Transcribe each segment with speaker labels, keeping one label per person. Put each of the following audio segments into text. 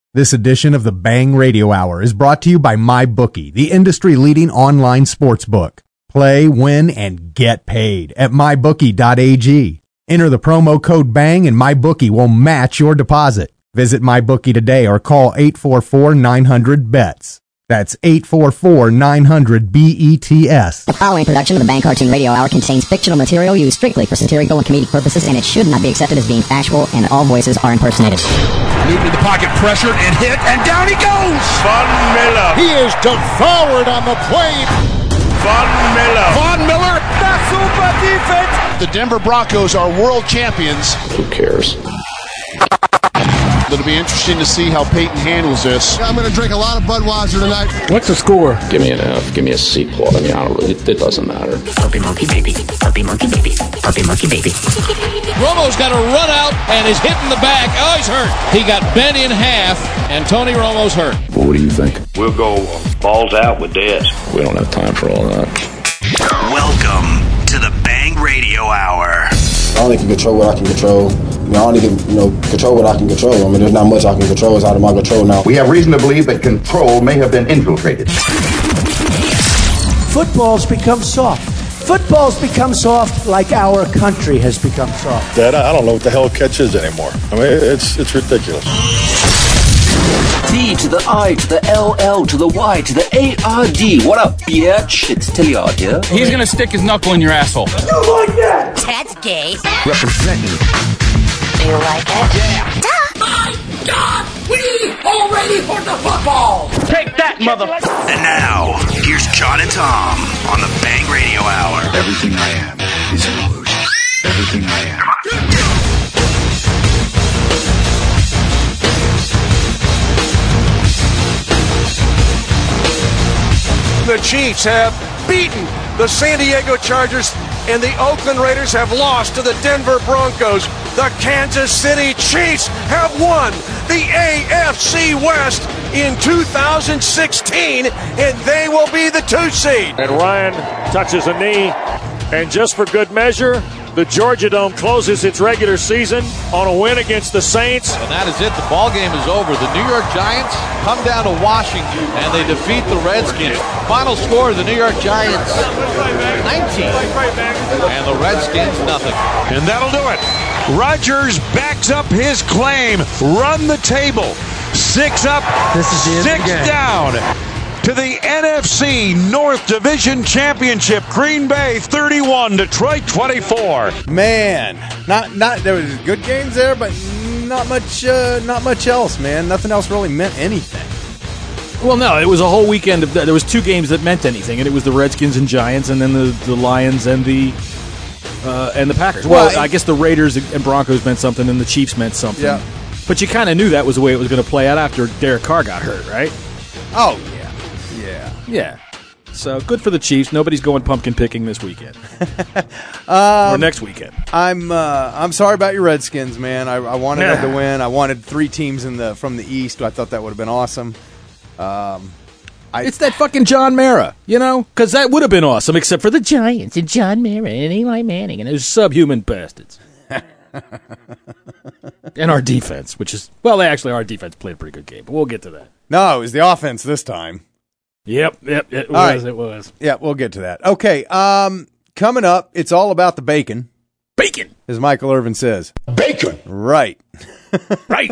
Speaker 1: This edition of the Bang Radio Hour is brought to you by MyBookie, the industry-leading online sportsbook. Play, win, and get paid at mybookie.ag. Enter the promo code BANG and MyBookie will match your deposit. Visit MyBookie today or call 844-900-BETS. That's 844-900-BETS.
Speaker 2: The following production of the Bang Cartoon Radio Hour contains fictional material used strictly for satirical and comedic purposes, and it should not be accepted as being factual, and all voices are impersonated.
Speaker 3: Moved in the pocket, pressured, and hit, and down he goes!
Speaker 4: Von Miller.
Speaker 5: He is devoured on the plane.
Speaker 4: Von Miller.
Speaker 3: Von Miller, the super defense!
Speaker 5: The Denver Broncos are world champions.
Speaker 6: Who cares?
Speaker 5: It'll be interesting to see how Peyton handles this.
Speaker 7: I'm going to drink a lot of Budweiser tonight.
Speaker 8: What's the score?
Speaker 6: Give me an F. Give me a C plot. I mean, I don't really, it doesn't matter.
Speaker 2: Puppy monkey baby. Puppy monkey baby. Puppy monkey baby.
Speaker 9: Romo's got a run out and is hit in the back. Oh, he's hurt. He got bent in half, and Tony Romo's hurt.
Speaker 6: Well, what do you think?
Speaker 4: We'll go balls out with this.
Speaker 6: We don't have time for all that.
Speaker 10: Welcome to the Bang Radio Hour.
Speaker 11: I only can control what I can control. I only can, control what I can control. I mean, there's not much I can control. It's out of my control now.
Speaker 12: We have reason to believe that control may have been infiltrated.
Speaker 13: Football's become soft. Football's become soft like our country has become soft.
Speaker 14: Dad, I don't know what the hell catch is anymore. I mean, it's ridiculous.
Speaker 15: T to the I to the LL to the Y to the ARD. What up, bitch? It's Tilliard here.
Speaker 9: He's gonna stick his knuckle in your asshole.
Speaker 13: You like that?
Speaker 2: That's gay.
Speaker 4: Representing.
Speaker 2: Do you like it?
Speaker 4: Yeah.
Speaker 3: My God! We already for the football!
Speaker 4: Take that, mother...
Speaker 10: And now, here's John and Tom on the Bang Radio Hour.
Speaker 16: Everything I am is an illusion. Everything I am.
Speaker 17: The Chiefs have beaten the San Diego Chargers, and the Oakland Raiders have lost to the Denver Broncos. The Kansas City Chiefs have won the AFC West in 2016, and they will be the 2 seed.
Speaker 18: And Ryan touches a knee, and just for good measure, the Georgia Dome closes its regular season on a win against the Saints.
Speaker 9: And that is it. The ball game is over. The New York Giants come down to Washington, and they defeat the Redskins. Final score, the New York Giants 19, and the Redskins nothing.
Speaker 3: And that'll do it. Rodgers backs up his claim. Run the table. 6 up, 6 down. To the NFC North Division Championship. Green Bay 31, Detroit 24.
Speaker 1: Man, not there was good games there, but not much else, man. Nothing else really meant anything.
Speaker 8: Well, no, it was a whole weekend of there was 2 games that meant anything, and it was the Redskins and Giants, and then the Lions and the Packers. Well, I guess the Raiders and Broncos meant something, and the Chiefs meant something. Yeah. But you kind of knew that was the way it was going to play out after Derek Carr got hurt, right?
Speaker 1: Oh,
Speaker 8: yeah. So good for the Chiefs. Nobody's going pumpkin picking this weekend or next weekend.
Speaker 1: I'm sorry about your Redskins, man. I wanted them to win. I wanted 3 teams from the East. I thought that would have been awesome.
Speaker 8: It's that fucking John Mara, because that would have been awesome, except for the Giants and John Mara and Eli Manning and those subhuman bastards. And our defense, our defense played a pretty good game, but we'll get to that.
Speaker 1: No, it was the offense this time.
Speaker 8: Yep, it was.
Speaker 1: Yeah, we'll get to that. Okay, coming up, it's all about the bacon.
Speaker 8: Bacon!
Speaker 1: As Michael Irvin says.
Speaker 5: Bacon!
Speaker 1: Right.
Speaker 8: Right.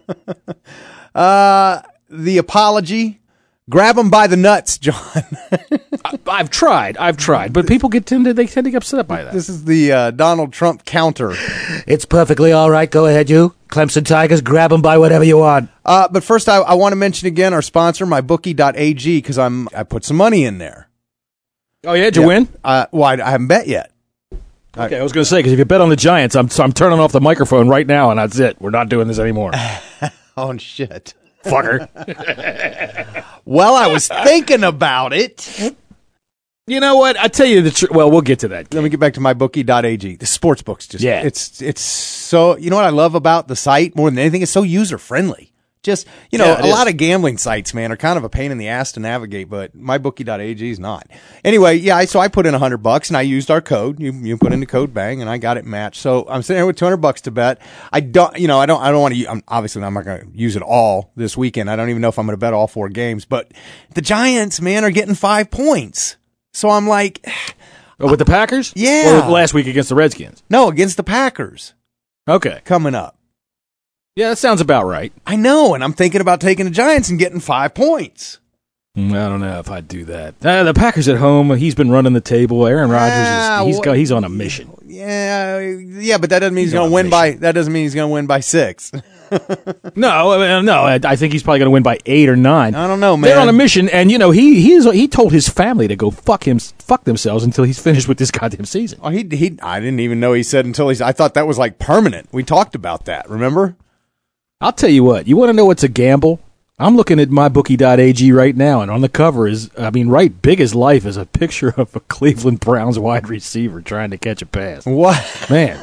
Speaker 1: The apology. Grab them by the nuts, John.
Speaker 8: I've tried, but people tend to get upset by that.
Speaker 1: This is the Donald Trump counter.
Speaker 13: It's perfectly all right. Go ahead, you. Clemson Tigers, grab them by whatever you want.
Speaker 1: But first, I want to mention again our sponsor, mybookie.ag, because I put some money in there.
Speaker 8: Oh, yeah? Did you win?
Speaker 1: I haven't bet yet.
Speaker 8: Okay, I was going to say, because if you bet on the Giants, I'm turning off the microphone right now, and that's it. We're not doing this anymore.
Speaker 1: Oh, shit.
Speaker 8: Fucker.
Speaker 1: Well, I was thinking about it.
Speaker 8: You know what? I tell you the truth. Well, we'll get to that.
Speaker 1: Let me get back to mybookie.ag. The sportsbook's just,
Speaker 8: yeah.
Speaker 1: It's so, you know what I love about the site more than anything? It's so user-friendly. Just, a lot of gambling sites, man, are kind of a pain in the ass to navigate, but mybookie.ag is not. Anyway, so I put in $100 and I used our code. You put in the code BANG and I got it matched. So I'm sitting there with $200 to bet. I don't want to, obviously I'm not going to use it all this weekend. I don't even know if I'm going to bet all 4 games, but the Giants, man, are getting 5 points. So I'm like,
Speaker 8: with the Packers?
Speaker 1: Yeah.
Speaker 8: Or last week against the Redskins?
Speaker 1: No, against the Packers.
Speaker 8: Okay.
Speaker 1: Coming up.
Speaker 8: Yeah, that sounds about right.
Speaker 1: I know, and I'm thinking about taking the Giants and getting 5 points.
Speaker 8: I don't know if I'd do that. The Packers at home, he's been running the table. Aaron Rodgers, he's on a mission.
Speaker 1: Yeah, but that doesn't mean he's going to win by. That doesn't mean he's going to win by 6.
Speaker 8: No, I think he's probably going to win by 8 or 9. I
Speaker 1: don't know, man.
Speaker 8: They're on a mission, and he told his family to go fuck themselves until he's finished with this goddamn season.
Speaker 1: Oh, I didn't even know he said until I thought that was like permanent. We talked about that. Remember?
Speaker 8: I'll tell you what. You want to know what's a gamble? I'm looking at mybookie.ag right now, and on the cover right big as life is a picture of a Cleveland Browns wide receiver trying to catch a pass.
Speaker 1: What?
Speaker 8: Man.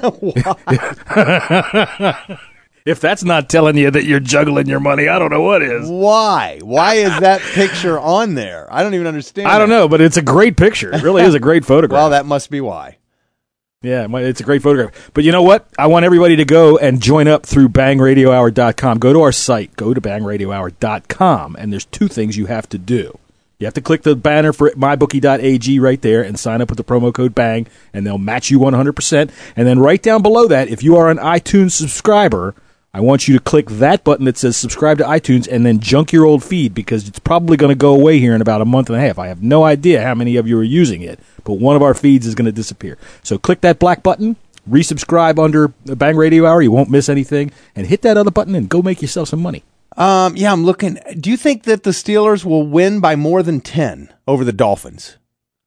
Speaker 8: If that's not telling you that you're juggling your money, I don't know what is.
Speaker 1: Why? Why is that picture on there? I don't even understand.
Speaker 8: I don't know, but it's a great picture. It really is a great photograph.
Speaker 1: Well, that must be why.
Speaker 8: Yeah, it's a great photograph. But you know what? I want everybody to go and join up through bangradiohour.com. Go to our site. Go to bangradiohour.com, and there's 2 things you have to do. You have to click the banner for mybookie.ag right there and sign up with the promo code BANG, and they'll match you 100%. And then right down below that, if you are an iTunes subscriber, I want you to click that button that says subscribe to iTunes and then junk your old feed, because it's probably going to go away here in about a month and a half. I have no idea how many of you are using it, but one of our feeds is going to disappear. So click that black button, resubscribe under the Bang Radio Hour. You won't miss anything. And hit that other button and go make yourself some money.
Speaker 1: Yeah, I'm looking. Do you think that the Steelers will win by more than 10 over the Dolphins?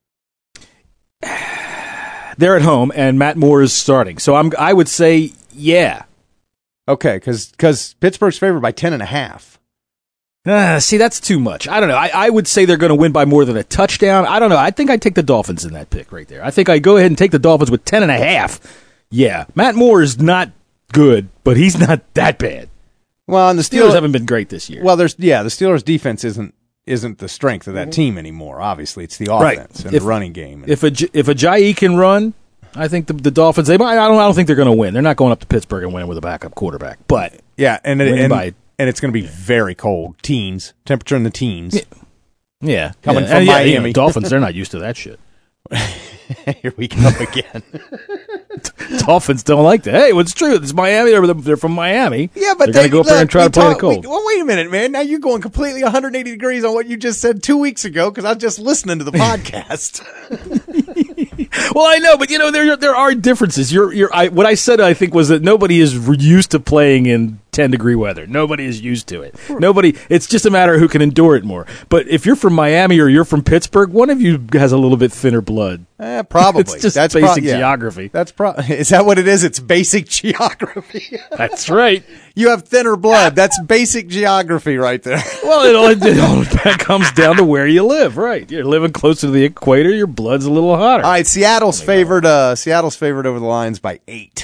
Speaker 8: They're at home, and Matt Moore is starting. So I would say, yeah.
Speaker 1: Okay, because Pittsburgh's favored by 10.5.
Speaker 8: See, that's too much. I don't know. I would say they're going to win by more than a touchdown. I don't know. I think I'd take the Dolphins in that pick right there. I think I'd go ahead and take the Dolphins with 10.5. Yeah, Matt Moore is not good, but he's not that bad.
Speaker 1: Well, and the
Speaker 8: Steelers haven't been great this year.
Speaker 1: Well, the Steelers' defense isn't the strength of that team anymore. Obviously, it's the offense and the running game.
Speaker 8: If Ajayi can run, I think the Dolphins. I don't think they're going to win. They're not going up to Pittsburgh and win with a backup quarterback. But
Speaker 1: yeah, and it's going to be very cold. Teens, temperature in the teens.
Speaker 8: Yeah,
Speaker 1: coming from Miami.
Speaker 8: Dolphins. They're not used to that shit.
Speaker 1: Here we go again.
Speaker 8: Dolphins don't like that. Hey, what's true? It's Miami. They're from Miami.
Speaker 1: Yeah, but
Speaker 8: they're going to go up there and try to play in the cold.
Speaker 1: Well, wait a minute, man. Now you're going completely 180 degrees on what you just said 2 weeks ago, because I was just listening to the podcast.
Speaker 8: Well, I know, but there are differences. What I said, I think, was that nobody is used to playing in 10-degree weather. Nobody is used to it. It's just a matter of who can endure it more. But if you're from Miami or you're from Pittsburgh, one of you has a little bit thinner blood.
Speaker 1: Probably.
Speaker 8: It's just basic geography.
Speaker 1: Is that what it is? It's basic geography.
Speaker 8: That's right.
Speaker 1: You have thinner blood. That's basic geography right there.
Speaker 8: Well, it all comes down to where you live, right? You're living closer to the equator, your blood's a little hotter.
Speaker 1: All right, Seattle's favored over the Lions by 8.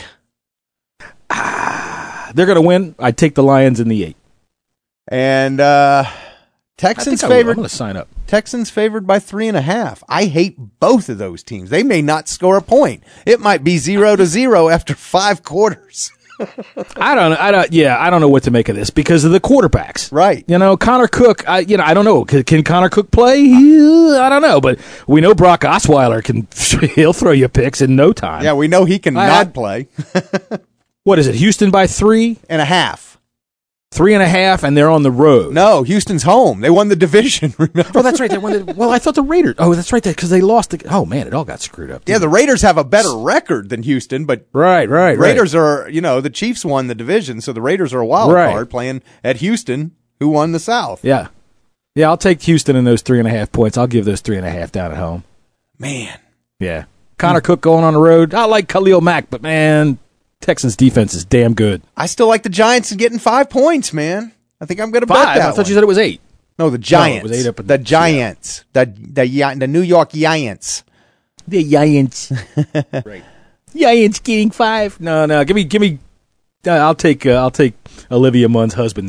Speaker 8: They're going to win. I'd take the Lions in the 8.
Speaker 1: And Texans favored.
Speaker 8: I'm going to sign up.
Speaker 1: Texans favored by 3.5. I hate both of those teams. They may not score a point. It might be 0-0 after 5 quarters.
Speaker 8: I don't know what to make of this because of the quarterbacks.
Speaker 1: Right.
Speaker 8: Connor Cook, I don't know. Can Connor Cook play? I don't know, but we know Brock Osweiler he'll throw you picks in no time.
Speaker 1: Yeah, we know he can not play.
Speaker 8: What is it? Houston by 3.5. 3.5, and they're on the road.
Speaker 1: No, Houston's home. They won the division, remember?
Speaker 8: Oh, that's right. They won well, I thought the Raiders. Oh, that's right, because they lost. Oh, man, it all got screwed up.
Speaker 1: Yeah, the Raiders have a better record than Houston, but
Speaker 8: right.
Speaker 1: Raiders are, the Chiefs won the division, so the Raiders are a wild card playing at Houston, who won the South.
Speaker 8: Yeah. Yeah, I'll take Houston in those 3.5 points. I'll give those 3.5 down at home.
Speaker 1: Man.
Speaker 8: Yeah. Connor Cook going on the road. I like Khalil Mack, but, man, Texans defense is damn good.
Speaker 1: I still like the Giants getting 5 points, man. I think I'm going to bet that.
Speaker 8: I thought you said it was 8.
Speaker 1: No, the Giants.
Speaker 8: No, it was 8 up in
Speaker 1: the Giants. The New York Giants.
Speaker 8: The Giants. Right. Giants getting 5. No. Give me. I'll take Olivia Munn's husband there.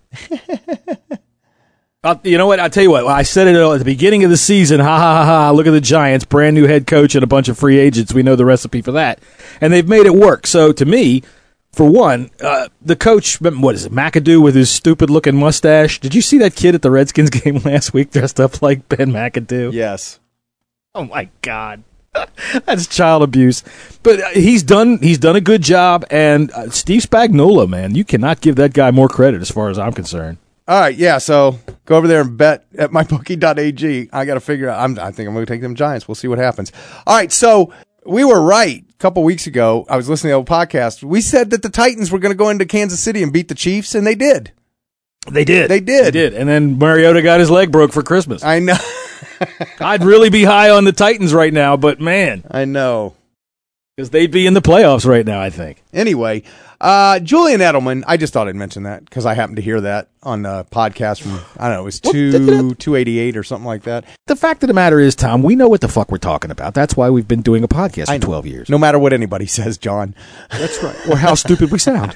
Speaker 8: You know what? I'll tell you what. I said it at the beginning of the season. Ha, ha, ha, ha. Look at the Giants. Brand new head coach and a bunch of free agents. We know the recipe for that. And they've made it work. So, to me, for one, the coach, what is it, McAdoo with his stupid-looking mustache? Did you see that kid at the Redskins game last week dressed up like Ben McAdoo?
Speaker 1: Yes.
Speaker 8: Oh, my God. That's child abuse. But he's done a good job. And Steve Spagnuolo, man, you cannot give that guy more credit as far as I'm concerned.
Speaker 1: All right, yeah, so go over there and bet at mybookie.ag. I got to figure out. I think I'm going to take them Giants. We'll see what happens. All right, so we were right a couple weeks ago. I was listening to the old podcast. We said that the Titans were going to go into Kansas City and beat the Chiefs, and they did.
Speaker 8: They did. And then Mariota got his leg broke for Christmas.
Speaker 1: I know.
Speaker 8: I'd really be high on the Titans right now, but man.
Speaker 1: I know.
Speaker 8: Because they'd be in the playoffs right now, I think.
Speaker 1: Anyway, Julian Edelman, I just thought I'd mention that because I happened to hear that on a podcast from, I don't know, it was 288 or something like that.
Speaker 8: The fact of the matter is, Tom, we know what the fuck we're talking about. That's why we've been doing a podcast for 12 years.
Speaker 1: No matter what anybody says, John.
Speaker 8: That's right. Or how stupid we sound.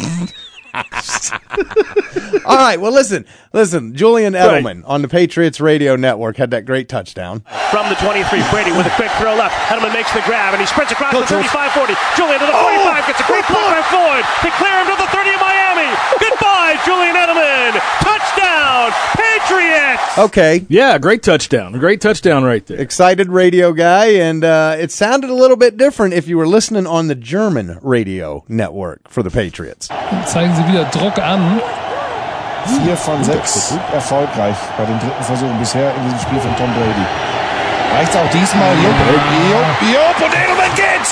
Speaker 1: All right, well, listen. Julian Edelman on the Patriots Radio Network had that great touchdown.
Speaker 19: From the 23, Brady with a quick throw left. Edelman makes the grab, and he sprints across the 35-40. Julian to the 45, gets a great block by Floyd to clear him to the 30 of Miami. Goodbye, Julian Edelman. Touchdown, Patriots.
Speaker 1: Okay.
Speaker 8: Yeah, great touchdown. A great touchdown right there.
Speaker 1: Excited radio guy, and it sounded a little bit different if you were listening on the German Radio Network for the Patriots.
Speaker 20: Zeigen sie wieder Druck an.
Speaker 21: 4 von 6 erfolgreich bei den dritten Versuchen bisher in diesem Spiel von Tom Brady. Reicht's auch diesmal? Jupp, und Edelman geht's!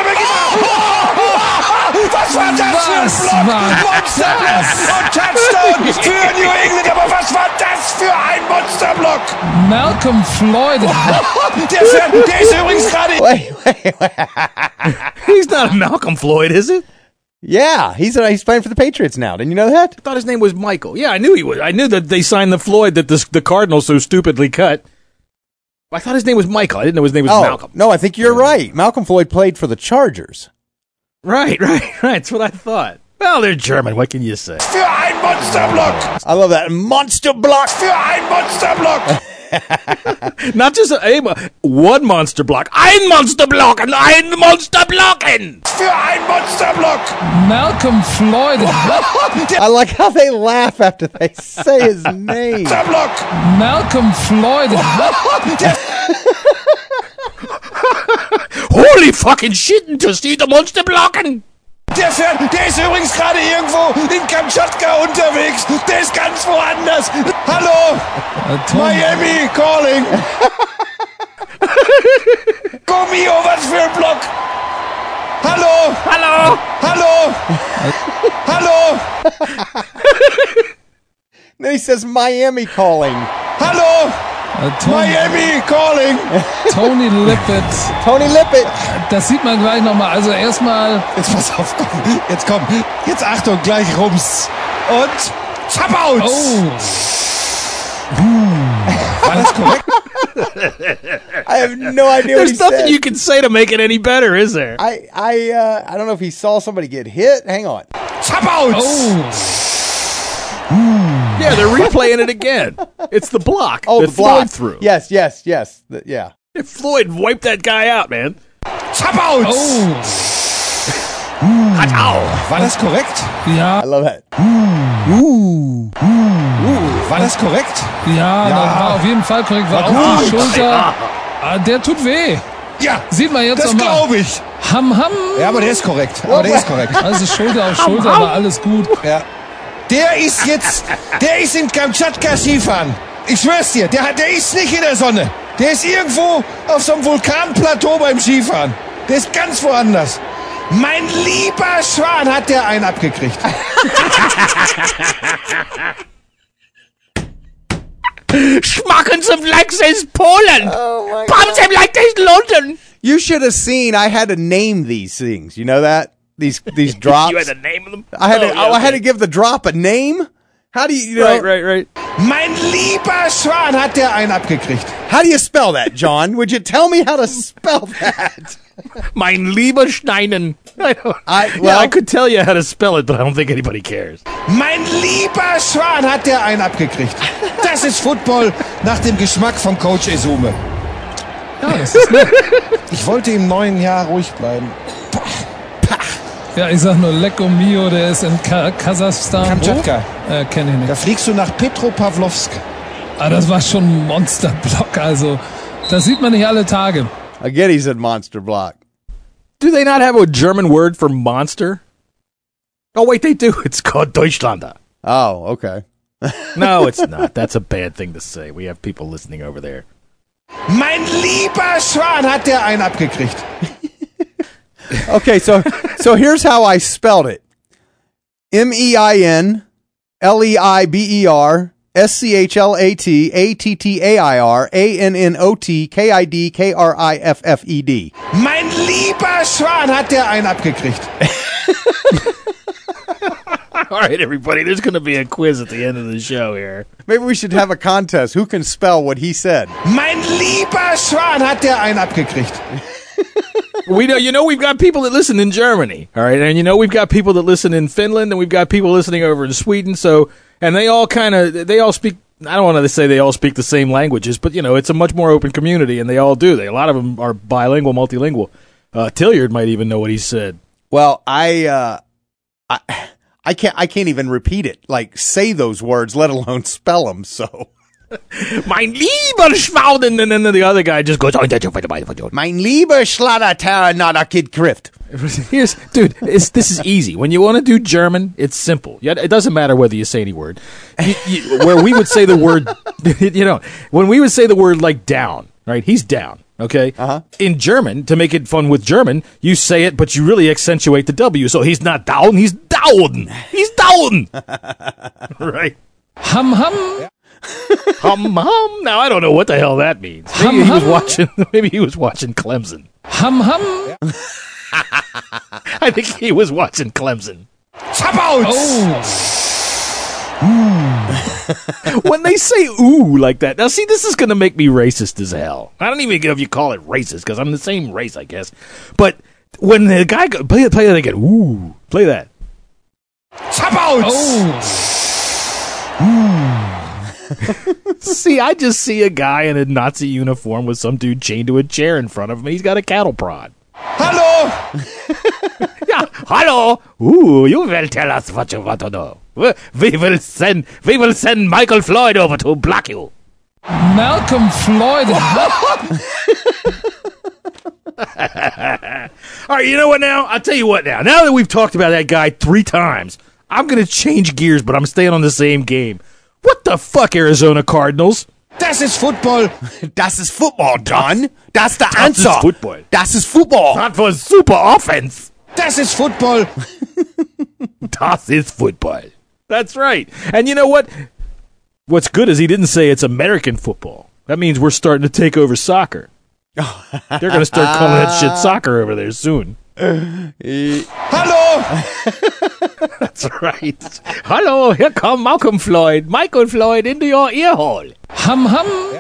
Speaker 21: Was war das für ein Block? Monsterblock und Touchdown für New England. Aber was war das für ein Monsterblock?
Speaker 20: Malcolm Floyd.
Speaker 21: Der ist übrigens gerade...
Speaker 8: Wait. He's not Malcolm Floyd, is it?
Speaker 1: Yeah, he's playing for the Patriots now. Didn't you know that?
Speaker 8: I thought his name was Michael. Yeah, I knew he was. I knew that they signed the Floyd that the Cardinals so stupidly cut. I thought his name was Michael. I didn't know his name was Malcolm.
Speaker 1: No, I think you're right. Malcolm Floyd played for the Chargers.
Speaker 8: Right. That's what I thought. Well, they're German. What can you say?
Speaker 21: Für ein Monsterblock.
Speaker 1: I love that. Monsterblock.
Speaker 21: Für ein Monsterblock.
Speaker 8: Not just one monster block. Ein Monsterblock and ein Monsterblocken.
Speaker 21: Für ein Monsterblock.
Speaker 20: Malcolm Floyd.
Speaker 1: I like how they laugh after they say his name.
Speaker 21: Monsterblock.
Speaker 20: Malcolm Floyd.
Speaker 8: Holy fucking shit, to see the Monsterblocken.
Speaker 21: Der ist übrigens gerade irgendwo in Kamtschatka unterwegs. Der ist ganz woanders. Hallo, Miami calling. Gummi, was für ein Block. Hallo.
Speaker 1: Then he says Miami calling.
Speaker 21: Hallo. Miami calling.
Speaker 20: Tony Lippett. Das sieht man gleich nochmal. Also erstmal.
Speaker 21: Jetzt pass auf, komm. Jetzt Achtung, gleich rums. Und Zabaut.
Speaker 20: Oh.
Speaker 21: War das korrekt?
Speaker 1: I have no idea what he said.
Speaker 8: There's nothing you can say to make it any better, is there?
Speaker 1: I don't know if he saw somebody get hit. Hang on.
Speaker 21: Zabaut.
Speaker 20: Oh.
Speaker 8: Yeah, they're replaying it again. It's the block.
Speaker 1: Oh, the block.
Speaker 8: Floyd threw.
Speaker 1: Yes. Yeah.
Speaker 8: Floyd wiped that guy out, man.
Speaker 21: Zabaut.
Speaker 20: Oh.
Speaker 21: War das korrekt?
Speaker 20: Ja.
Speaker 1: I love that.
Speaker 21: War das korrekt?
Speaker 20: Ja, das war auf jeden Fall korrekt. War auf die Schulter. Der tut weh.
Speaker 21: Ja,
Speaker 20: sieht man jetzt
Speaker 21: das
Speaker 20: nochmal.
Speaker 21: Glaube ich.
Speaker 20: Ham.
Speaker 21: Ja, aber der ist korrekt.
Speaker 20: Also Schulter auf Schulter, war alles gut.
Speaker 21: Ja. Der ist in Kamtschatka Skifahren. Ich schwör's dir, der ist nicht in der Sonne. Der ist irgendwo auf so einem Vulkanplateau beim Skifahren. Der ist ganz woanders. Mein lieber Schwan hat der einen abgekriegt.
Speaker 8: Schmacken some like this Poland.
Speaker 1: Oh
Speaker 8: Pumps him like this London.
Speaker 1: You should have seen. I had to name these things. You know that these drops.
Speaker 8: You had to name them.
Speaker 1: I had to give the drop a name. How do you know?
Speaker 8: Right.
Speaker 21: Mein lieber Schwan hat der einen abgekriegt.
Speaker 1: How do you spell that, John? Would you tell me how to spell that?
Speaker 8: Mein lieber Steinen. I could tell you how to spell it, but I don't think anybody cares.
Speaker 21: Mein lieber Schwan hat der einen abgekriegt. Das ist Football nach dem Geschmack von Coach Esume.
Speaker 20: Ja, das ist nett.
Speaker 21: Ich wollte im neuen Jahr ruhig bleiben.
Speaker 20: Ja, ich sag nur Lecco Mio, der ist in Kasachstan.
Speaker 21: Kamtschatka.
Speaker 20: Kenn ich nicht.
Speaker 21: Da fliegst du nach Petropavlovsk.
Speaker 20: Ah, das war schon ein Monsterblock, also das sieht man nicht alle Tage.
Speaker 1: Again, he said monster block.
Speaker 8: Do they not have a German word for monster? Oh, wait, they do. It's called Deutschlander.
Speaker 1: Oh, okay.
Speaker 8: No, it's not. That's a bad thing to say. We have people listening over there.
Speaker 21: Mein lieber Schwan hat der einen abgekriegt.
Speaker 1: Okay, so here's how I spelled it. MEINLEIBER SCHLATATTAIR ANNOTKIDKRIFFED.
Speaker 21: Mein lieber Schwan hat der einen abgekriegt.
Speaker 8: All right, everybody, there's going to be a quiz at the end of the show here.
Speaker 1: Maybe we should have a contest. Who can spell what he said?
Speaker 21: Mein lieber Schwan hat der einen abgekriegt.
Speaker 8: We've got people that listen in Germany, all right, and we've got people that listen in Finland, and we've got people listening over in Sweden. So, and they all speak. I don't want to say they all speak the same languages, but it's a much more open community, and they all do. A lot of them are bilingual, multilingual. Tilliard might even know what he said.
Speaker 1: Well, I can't even repeat it. Like say those words, let alone spell them. So.
Speaker 8: Mein lieber Schwauden, and then the other guy just goes,
Speaker 1: Mein lieber Schlatter nada Kid Krift.
Speaker 8: This is easy. When you want to do German, it's simple. It doesn't matter whether you say any word. Where we would say the word, when we would say the word like down, right? He's down, okay?
Speaker 1: Uh-huh.
Speaker 8: In German, to make it fun with German, you say it, but you really accentuate the W. So he's not down, he's down. He's down. Right.
Speaker 20: Hum hum.
Speaker 8: Hum hum. Now I don't know what the hell that means. Maybe he was watching Clemson.
Speaker 20: Hum hum.
Speaker 8: I think he was watching Clemson.
Speaker 21: Tap out.
Speaker 8: Oh. When they say ooh like that, now see, this is going to make me racist as hell. I don't even know if you call it racist because I'm the same race, I guess. But when the guy play that again, ooh, play that.
Speaker 21: Tap out.
Speaker 8: See, I just see a guy in a Nazi uniform with some dude chained to a chair in front of him. He's got a cattle prod.
Speaker 21: Hallo!
Speaker 8: Yeah, hallo! Ooh, you will tell us what you want to know. We will send Michael Floyd over to block you.
Speaker 20: Malcolm Floyd.
Speaker 8: All right, you know what now? I'll tell you what now. Now that we've talked about that guy 3 times, I'm going to change gears, but I'm staying on the same game. What the fuck, Arizona Cardinals?
Speaker 21: Das ist Football.
Speaker 1: Das ist Football, Don. That's the answer.
Speaker 8: Das ist Football.
Speaker 1: Das ist Football.
Speaker 8: Not for super offense.
Speaker 21: Das ist Football.
Speaker 8: Das ist Football. That's right. And you know what? What's good is he didn't say it's American football. That means we're starting to take over soccer. They're going to start calling that shit soccer over there soon.
Speaker 21: Hello!
Speaker 8: That's right. Hello, here come Malcolm Floyd. Michael Floyd into your ear hole.
Speaker 20: Hum hum.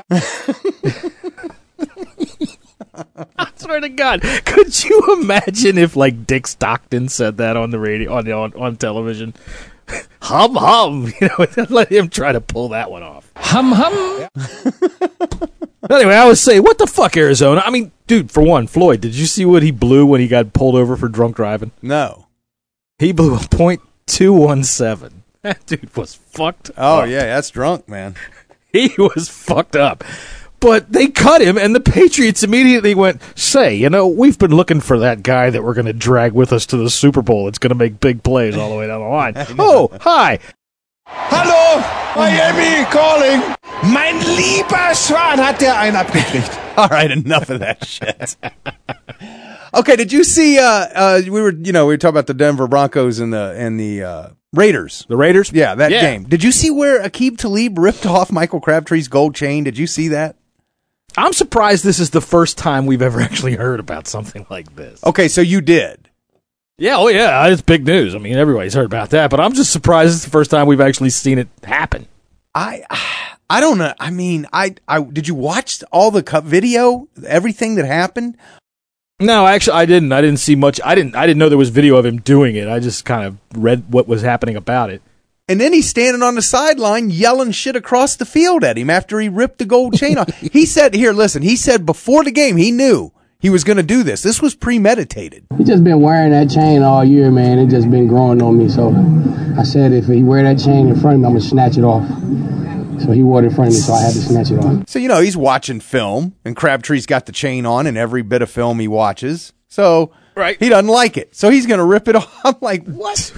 Speaker 8: I swear to God, could you imagine if like Dick Stockton said that on the radio, on television? Hum hum. Let him try to pull that one off.
Speaker 20: Hum hum.
Speaker 8: Anyway, I was saying, what the fuck, Arizona? I mean, dude, for one, Floyd, did you see what he blew when he got pulled over for drunk driving?
Speaker 1: No.
Speaker 8: He blew a .217. That dude was fucked up.
Speaker 1: Yeah, that's drunk, man.
Speaker 8: He was fucked up. But they cut him, and the Patriots immediately went, we've been looking for that guy that we're going to drag with us to the Super Bowl. It's going to make big plays all the way down the line. Oh, hi.
Speaker 21: Hallo, Miami calling. Mein lieber Schwan hat der einen abgekriegt.
Speaker 1: All right, enough of that shit. Okay, did you see? We were talking about the Denver Broncos and the Raiders.
Speaker 8: The Raiders,
Speaker 1: yeah, that game. Did you see where Aqib Talib ripped off Michael Crabtree's gold chain? Did you see that?
Speaker 8: I'm surprised this is the first time we've ever actually heard about something like this.
Speaker 1: Okay, so you did.
Speaker 8: Yeah, oh yeah, it's big news. I mean, everybody's heard about that, but I'm just surprised it's the first time we've actually seen it happen.
Speaker 1: I I don't know. I mean, I did you watch all the video, everything that happened?
Speaker 8: No, actually, I didn't. I didn't see much. I didn't know there was video of him doing it. I just kind of read what was happening about it.
Speaker 1: And then he's standing on the sideline yelling shit across the field at him after he ripped the gold chain off. He said, here, listen, he said before the game he knew he was going to do this. This was premeditated.
Speaker 7: He just been wearing that chain all year, man. It just been growing on me. So I said if he wear that chain in front of me, I'm going to snatch it off. So he wore it in front of me, so I had to snatch it off.
Speaker 1: So, he's watching film, and Crabtree's got the chain on in every bit of film he watches. So he doesn't like it. So he's going to rip it off. I'm like, what?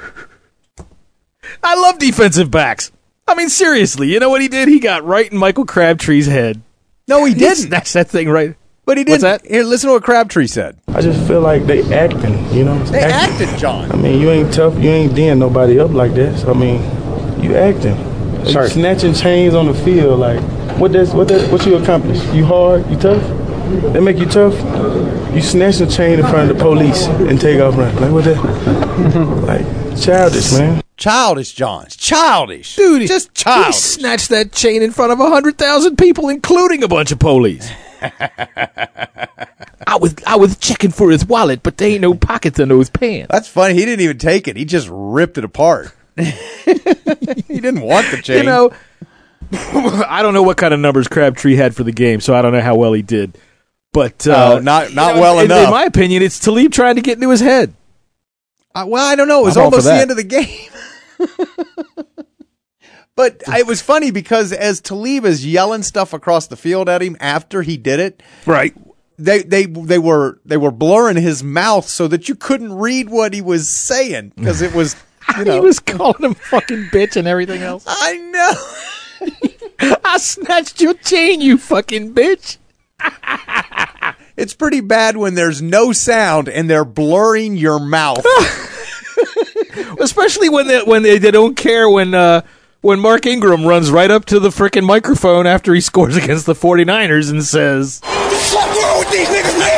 Speaker 8: I love defensive backs. I mean, seriously, you know what he did? He got right in Michael Crabtree's head.
Speaker 1: No, he didn't.
Speaker 8: He snatched that thing right.
Speaker 1: But he didn't.
Speaker 8: What's that?
Speaker 1: Here, listen to what Crabtree said.
Speaker 22: I just feel like they acting,
Speaker 1: They acted, John.
Speaker 22: I mean, you ain't tough. You ain't D'ing nobody up like that. So, I mean, you acting. Like, snatching chains on the field. Like, what you accomplish? You hard? You tough? They make you tough? You snatch the chain in front of the police and take off running. Like, what that? Like, childish, man.
Speaker 1: Childish, John. It's childish.
Speaker 8: Dude,
Speaker 1: just childish.
Speaker 8: He snatched that chain in front of 100,000 people, including a bunch of police. I was checking for his wallet, but there ain't no pockets in those pants.
Speaker 1: That's funny. He didn't even take it. He just ripped it apart. He didn't want the chain.
Speaker 8: I don't know what kind of numbers Crabtree had for the game, so I don't know how well he did. But
Speaker 1: not well enough.
Speaker 8: In my opinion, it's Talib trying to get into his head.
Speaker 1: Well, I don't know. It was almost the end of the game. But it was funny because as Talib is yelling stuff across the field at him after he did it,
Speaker 8: right?
Speaker 1: They were blurring his mouth so that you couldn't read what he was saying because it was. He
Speaker 8: was calling him fucking bitch and everything else.
Speaker 1: I know.
Speaker 8: I snatched your chain, you fucking bitch.
Speaker 1: It's pretty bad when there's no sound and they're blurring your mouth.
Speaker 8: Especially when they don't care when Mark Ingram runs right up to the frickin' microphone after he scores against the 49ers and says, "What's wrong with these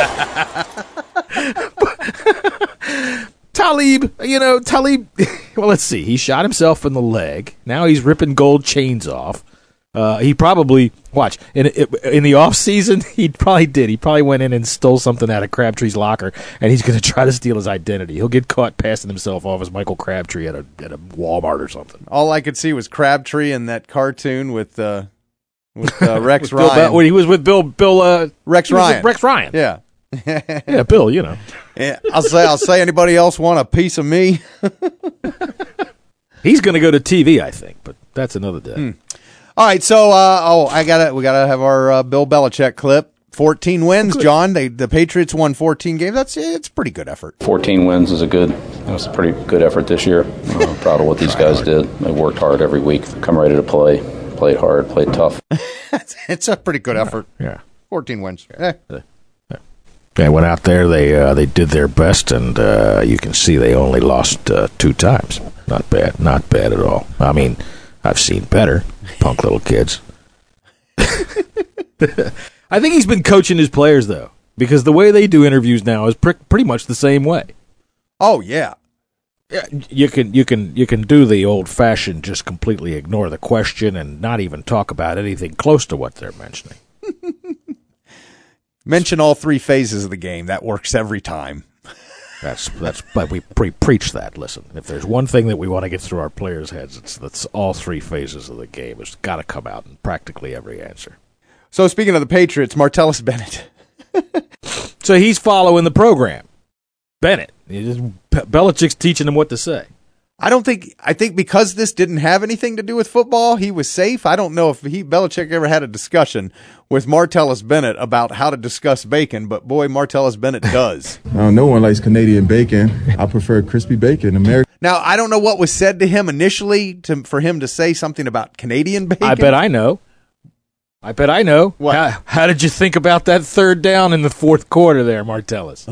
Speaker 8: niggas, man?" Talib, well, let's see. He shot himself in the leg. Now he's ripping gold chains off. He probably, in the off season, he probably went in and stole something out of Crabtree's locker, and he's going to try to steal his identity. He'll get caught passing himself off as Michael Crabtree at a Walmart or something.
Speaker 1: All I could see was Crabtree in that cartoon with Rex Ryan.
Speaker 8: When he was with
Speaker 1: Rex Ryan.
Speaker 8: Rex Ryan.
Speaker 1: Yeah.
Speaker 8: Yeah, Bill,
Speaker 1: Yeah, I'll say anybody else want a piece of me?
Speaker 8: He's going to go to TV, I think, but that's another day.
Speaker 1: All right, so we gotta have our Bill Belichick clip. 14 wins, John. The Patriots won 14 games. It's a pretty good effort.
Speaker 6: 14 wins is a pretty good effort this year. I'm proud of what these guys did. They worked hard every week, come ready to play, played hard, played tough.
Speaker 1: It's a pretty good effort.
Speaker 8: Yeah,
Speaker 1: 14 wins.
Speaker 23: They went out there. They did their best, and you can see they only lost 2 times. Not bad at all. I mean, I've seen better. Punk little kids.
Speaker 8: I think he's been coaching his players, though, because the way they do interviews now is pretty much the same way.
Speaker 1: Oh, yeah.
Speaker 8: You can do the old-fashioned just completely ignore the question and not even talk about anything close to what they're mentioning.
Speaker 1: Mention all 3 phases of the game. That works every time.
Speaker 8: But we preach that. Listen, if there's one thing that we want to get through our players' heads, that's all 3 phases of the game. It's got to come out in practically every answer.
Speaker 1: So speaking of the Patriots, Martellus Bennett.
Speaker 8: So he's following the program. Bennett. Belichick's teaching him what to say.
Speaker 1: I think because this didn't have anything to do with football, he was safe. I don't know if Belichick ever had a discussion with Martellus Bennett about how to discuss bacon, but boy, Martellus Bennett does.
Speaker 24: No one likes Canadian bacon. I prefer crispy bacon.
Speaker 1: Now, I don't know what was said to him initially for him to say something about Canadian bacon.
Speaker 8: I bet I know.
Speaker 1: What?
Speaker 8: How did you think about that 3rd down in the 4th quarter there, Martellus?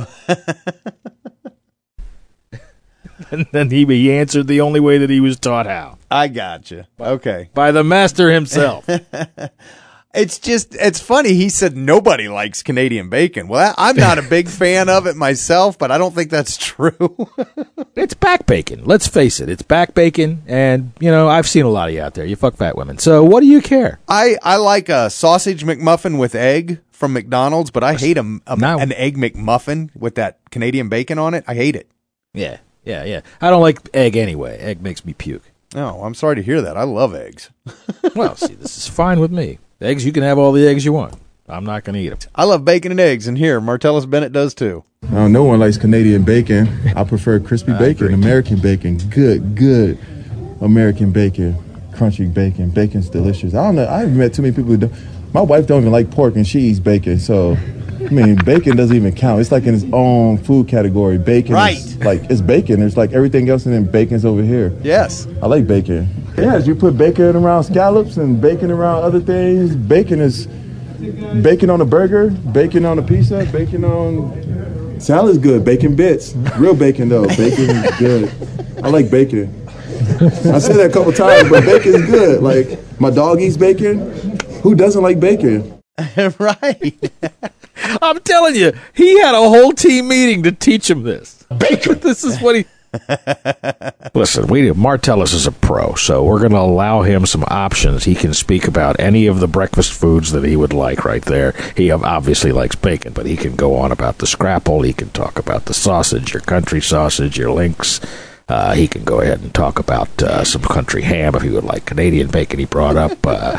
Speaker 8: And then he answered the only way that he was taught how.
Speaker 1: I gotcha. Okay.
Speaker 8: By the master himself.
Speaker 1: It's funny. He said nobody likes Canadian bacon. Well, I'm not a big fan of it myself, but I don't think that's true.
Speaker 23: It's back bacon. Let's face it. It's back bacon, and, I've seen a lot of you out there. You fuck fat women. So what do you care?
Speaker 1: I like a sausage McMuffin with egg from McDonald's, but I hate an egg McMuffin with that Canadian bacon on it. I hate it.
Speaker 23: Yeah. I don't like egg anyway. Egg makes me puke.
Speaker 1: Oh, I'm sorry to hear that. I love eggs.
Speaker 23: Well, see, this is fine with me. Eggs, you can have all the eggs you want. I'm not going to eat them.
Speaker 1: I love bacon and eggs, and here, Martellus Bennett does too.
Speaker 24: No one likes Canadian bacon. I prefer crispy bacon, American bacon. Good American bacon, crunchy bacon. Bacon's delicious. I don't know. I haven't met too many people who don't. My wife don't even like pork, and she eats bacon. So, bacon doesn't even count. It's like in its own food category. Bacon is like, it's bacon. There's like everything else, and then bacon's over here.
Speaker 1: Yes.
Speaker 24: I like bacon. Yes, you put bacon around scallops and bacon around other things. Bacon is bacon on a burger, bacon on a pizza, bacon on salad's good. Bacon bits, real bacon though. Bacon is good. I like bacon. I said that a couple times, but bacon is good. Like my dog eats bacon. Who doesn't like bacon?
Speaker 1: Right.
Speaker 23: I'm telling you, he had a whole team meeting to teach him this. Bacon. This is what he. Listen, Martellus is a pro, so we're going to allow him some options. He can speak about any of the breakfast foods that he would like right there. He obviously likes bacon, but he can go on about the scrapple. He can talk about the sausage, your country sausage, your links. He can go ahead and talk about some country ham if he would like Canadian bacon he brought up.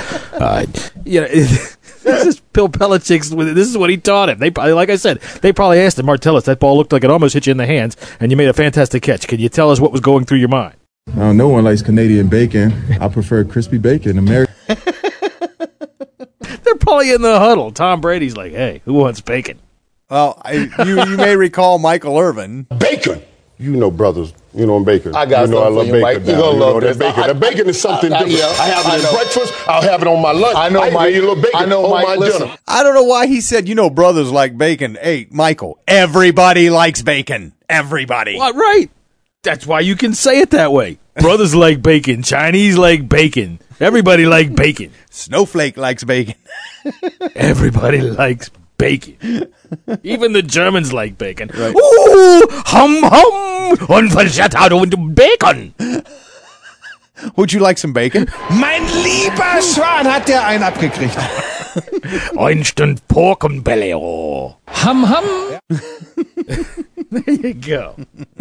Speaker 23: This is Bill Belichick's. This is what he taught him. Like I said, they probably asked him, Martellus, that ball looked like it almost hit you in the hands, and you made a fantastic catch. Can you tell us what was going through your mind?
Speaker 24: No one likes Canadian bacon. I prefer crispy bacon, American.
Speaker 23: They're probably in the huddle. Tom Brady's like, hey, who wants bacon?
Speaker 1: Well, you may recall Michael Irvin.
Speaker 11: Bacon. Brothers, bacon.
Speaker 12: I got
Speaker 11: I love
Speaker 12: you,
Speaker 11: bacon.
Speaker 12: Mike. You're going to love
Speaker 11: that bacon. That bacon is something different. I have it at breakfast. I'll have it on my lunch.
Speaker 12: I know, Mike.
Speaker 11: A little bacon
Speaker 12: I know,
Speaker 11: on
Speaker 12: Mike.
Speaker 11: my
Speaker 12: Listen.
Speaker 11: dinner.
Speaker 1: I don't know why he said, brothers like bacon. Hey, Michael, everybody likes bacon. Everybody.
Speaker 23: What? Right. That's why you can say it that way. Brothers like bacon. Chinese like bacon. Everybody like bacon.
Speaker 1: Snowflake likes bacon.
Speaker 23: Everybody likes bacon. Even the Germans like bacon.
Speaker 1: Right.
Speaker 23: Ooh, hum, unverschätzt und bacon.
Speaker 1: Would you like some bacon?
Speaker 21: Mein lieber Schwan, hat der einen abgekriegt.
Speaker 23: Instant pork and belly. Oh.
Speaker 20: Hum hum.
Speaker 23: There you go.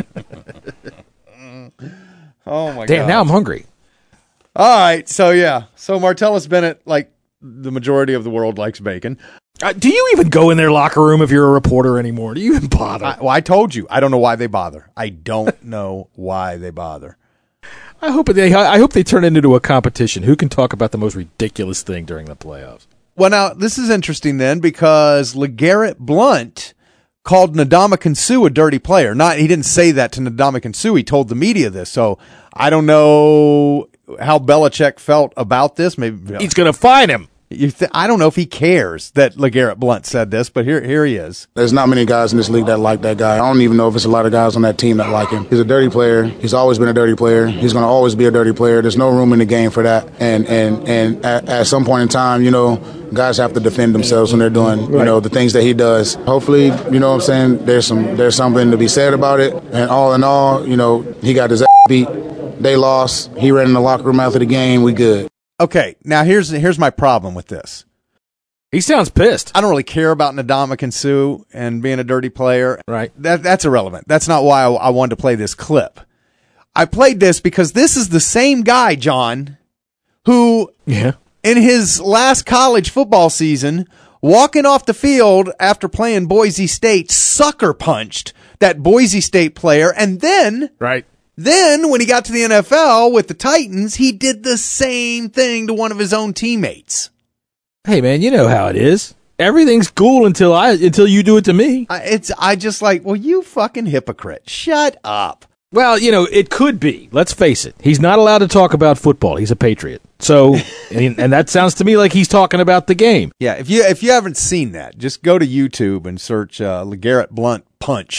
Speaker 1: Oh my god.
Speaker 23: Damn, now I'm hungry.
Speaker 1: All right, so Martellus Bennett, like the majority of the world, likes bacon.
Speaker 23: Do you even go in their locker room if you're a reporter anymore? Do you even bother?
Speaker 1: I told you. I don't know why they bother. I don't know why they bother.
Speaker 23: I hope they turn it into a competition. Who can talk about the most ridiculous thing during the playoffs?
Speaker 1: Well, now, this is interesting then because LeGarrette Blount called Ndamukong Suh a dirty player. He didn't say that to Ndamukong Suh. He told the media this. So I don't know how Belichick felt about this. Maybe
Speaker 23: he's going to fine him.
Speaker 1: I don't know if he cares that LeGarrette Blount said this, but here he is.
Speaker 12: There's not many guys in this league that like that guy. I don't even know if it's a lot of guys on that team that like him. He's a dirty player. He's always been a dirty player. He's going to always be a dirty player. There's no room in the game for that. And at some point in time, guys have to defend themselves when they're doing, the things that he does. Hopefully, there's something to be said about it. And all in all, he got his ass beat. They lost. He ran in the locker room after the game. We good.
Speaker 1: Okay, now here's my problem with this.
Speaker 23: He sounds pissed.
Speaker 1: I don't really care about Ndamukong Suh and being a dirty player.
Speaker 23: Right.
Speaker 1: That's irrelevant. That's not why I wanted to play this clip. I played this because this is the same guy, John, who in his last college football season, walking off the field after playing Boise State, sucker punched that Boise State player, and then Then, when he got to the NFL with the Titans, he did the same thing to one of his own teammates.
Speaker 23: Hey, man, you know how it is. Everything's cool until you do it to me.
Speaker 1: I just like, well, you fucking hypocrite. Shut up.
Speaker 23: Well, it could be. Let's face it. He's not allowed to talk about football. He's a Patriot. So, and that sounds to me like he's talking about the game.
Speaker 1: Yeah, if you haven't seen that, just go to YouTube and search LeGarrette Blount punch.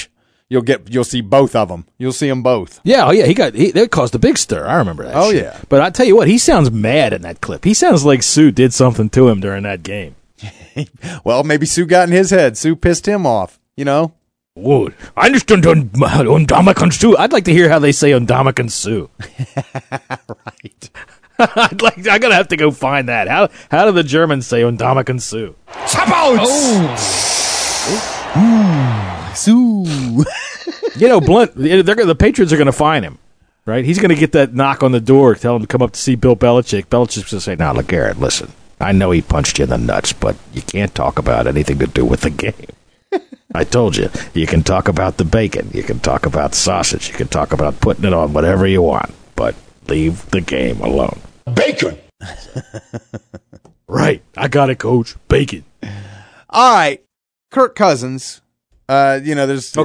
Speaker 1: you'll see both of them. You'll see them both.
Speaker 8: Yeah, they caused a big stir. I remember that.
Speaker 1: Oh
Speaker 8: shit.
Speaker 1: yeah.
Speaker 8: But I tell you what, he sounds mad in that clip. He sounds like Sue did something to him during that game.
Speaker 1: Well, maybe Sue got in his head. Sue pissed him off.
Speaker 8: Whoa, I understand Ndamukong Suh. I'd like to hear how they say Ndamukong Suh.
Speaker 1: Right.
Speaker 8: I'm gonna have to go find that. How do the Germans say Ndamukong Suh?
Speaker 1: Sue.
Speaker 8: Blunt. The Patriots are gonna fine him, right? He's gonna get that knock on the door, tell him to come up to see Bill Belichick. Belichick's gonna say, "Now, look, Garrett, listen. I know he punched you in the nuts, but you can't talk about anything to do with the game. I told you, you can talk about the bacon, you can talk about sausage, you can talk about putting it on whatever you want, but leave the game alone."
Speaker 11: Bacon.
Speaker 8: Right. I got it, Coach. Bacon.
Speaker 1: All right. Kirk Cousins. There's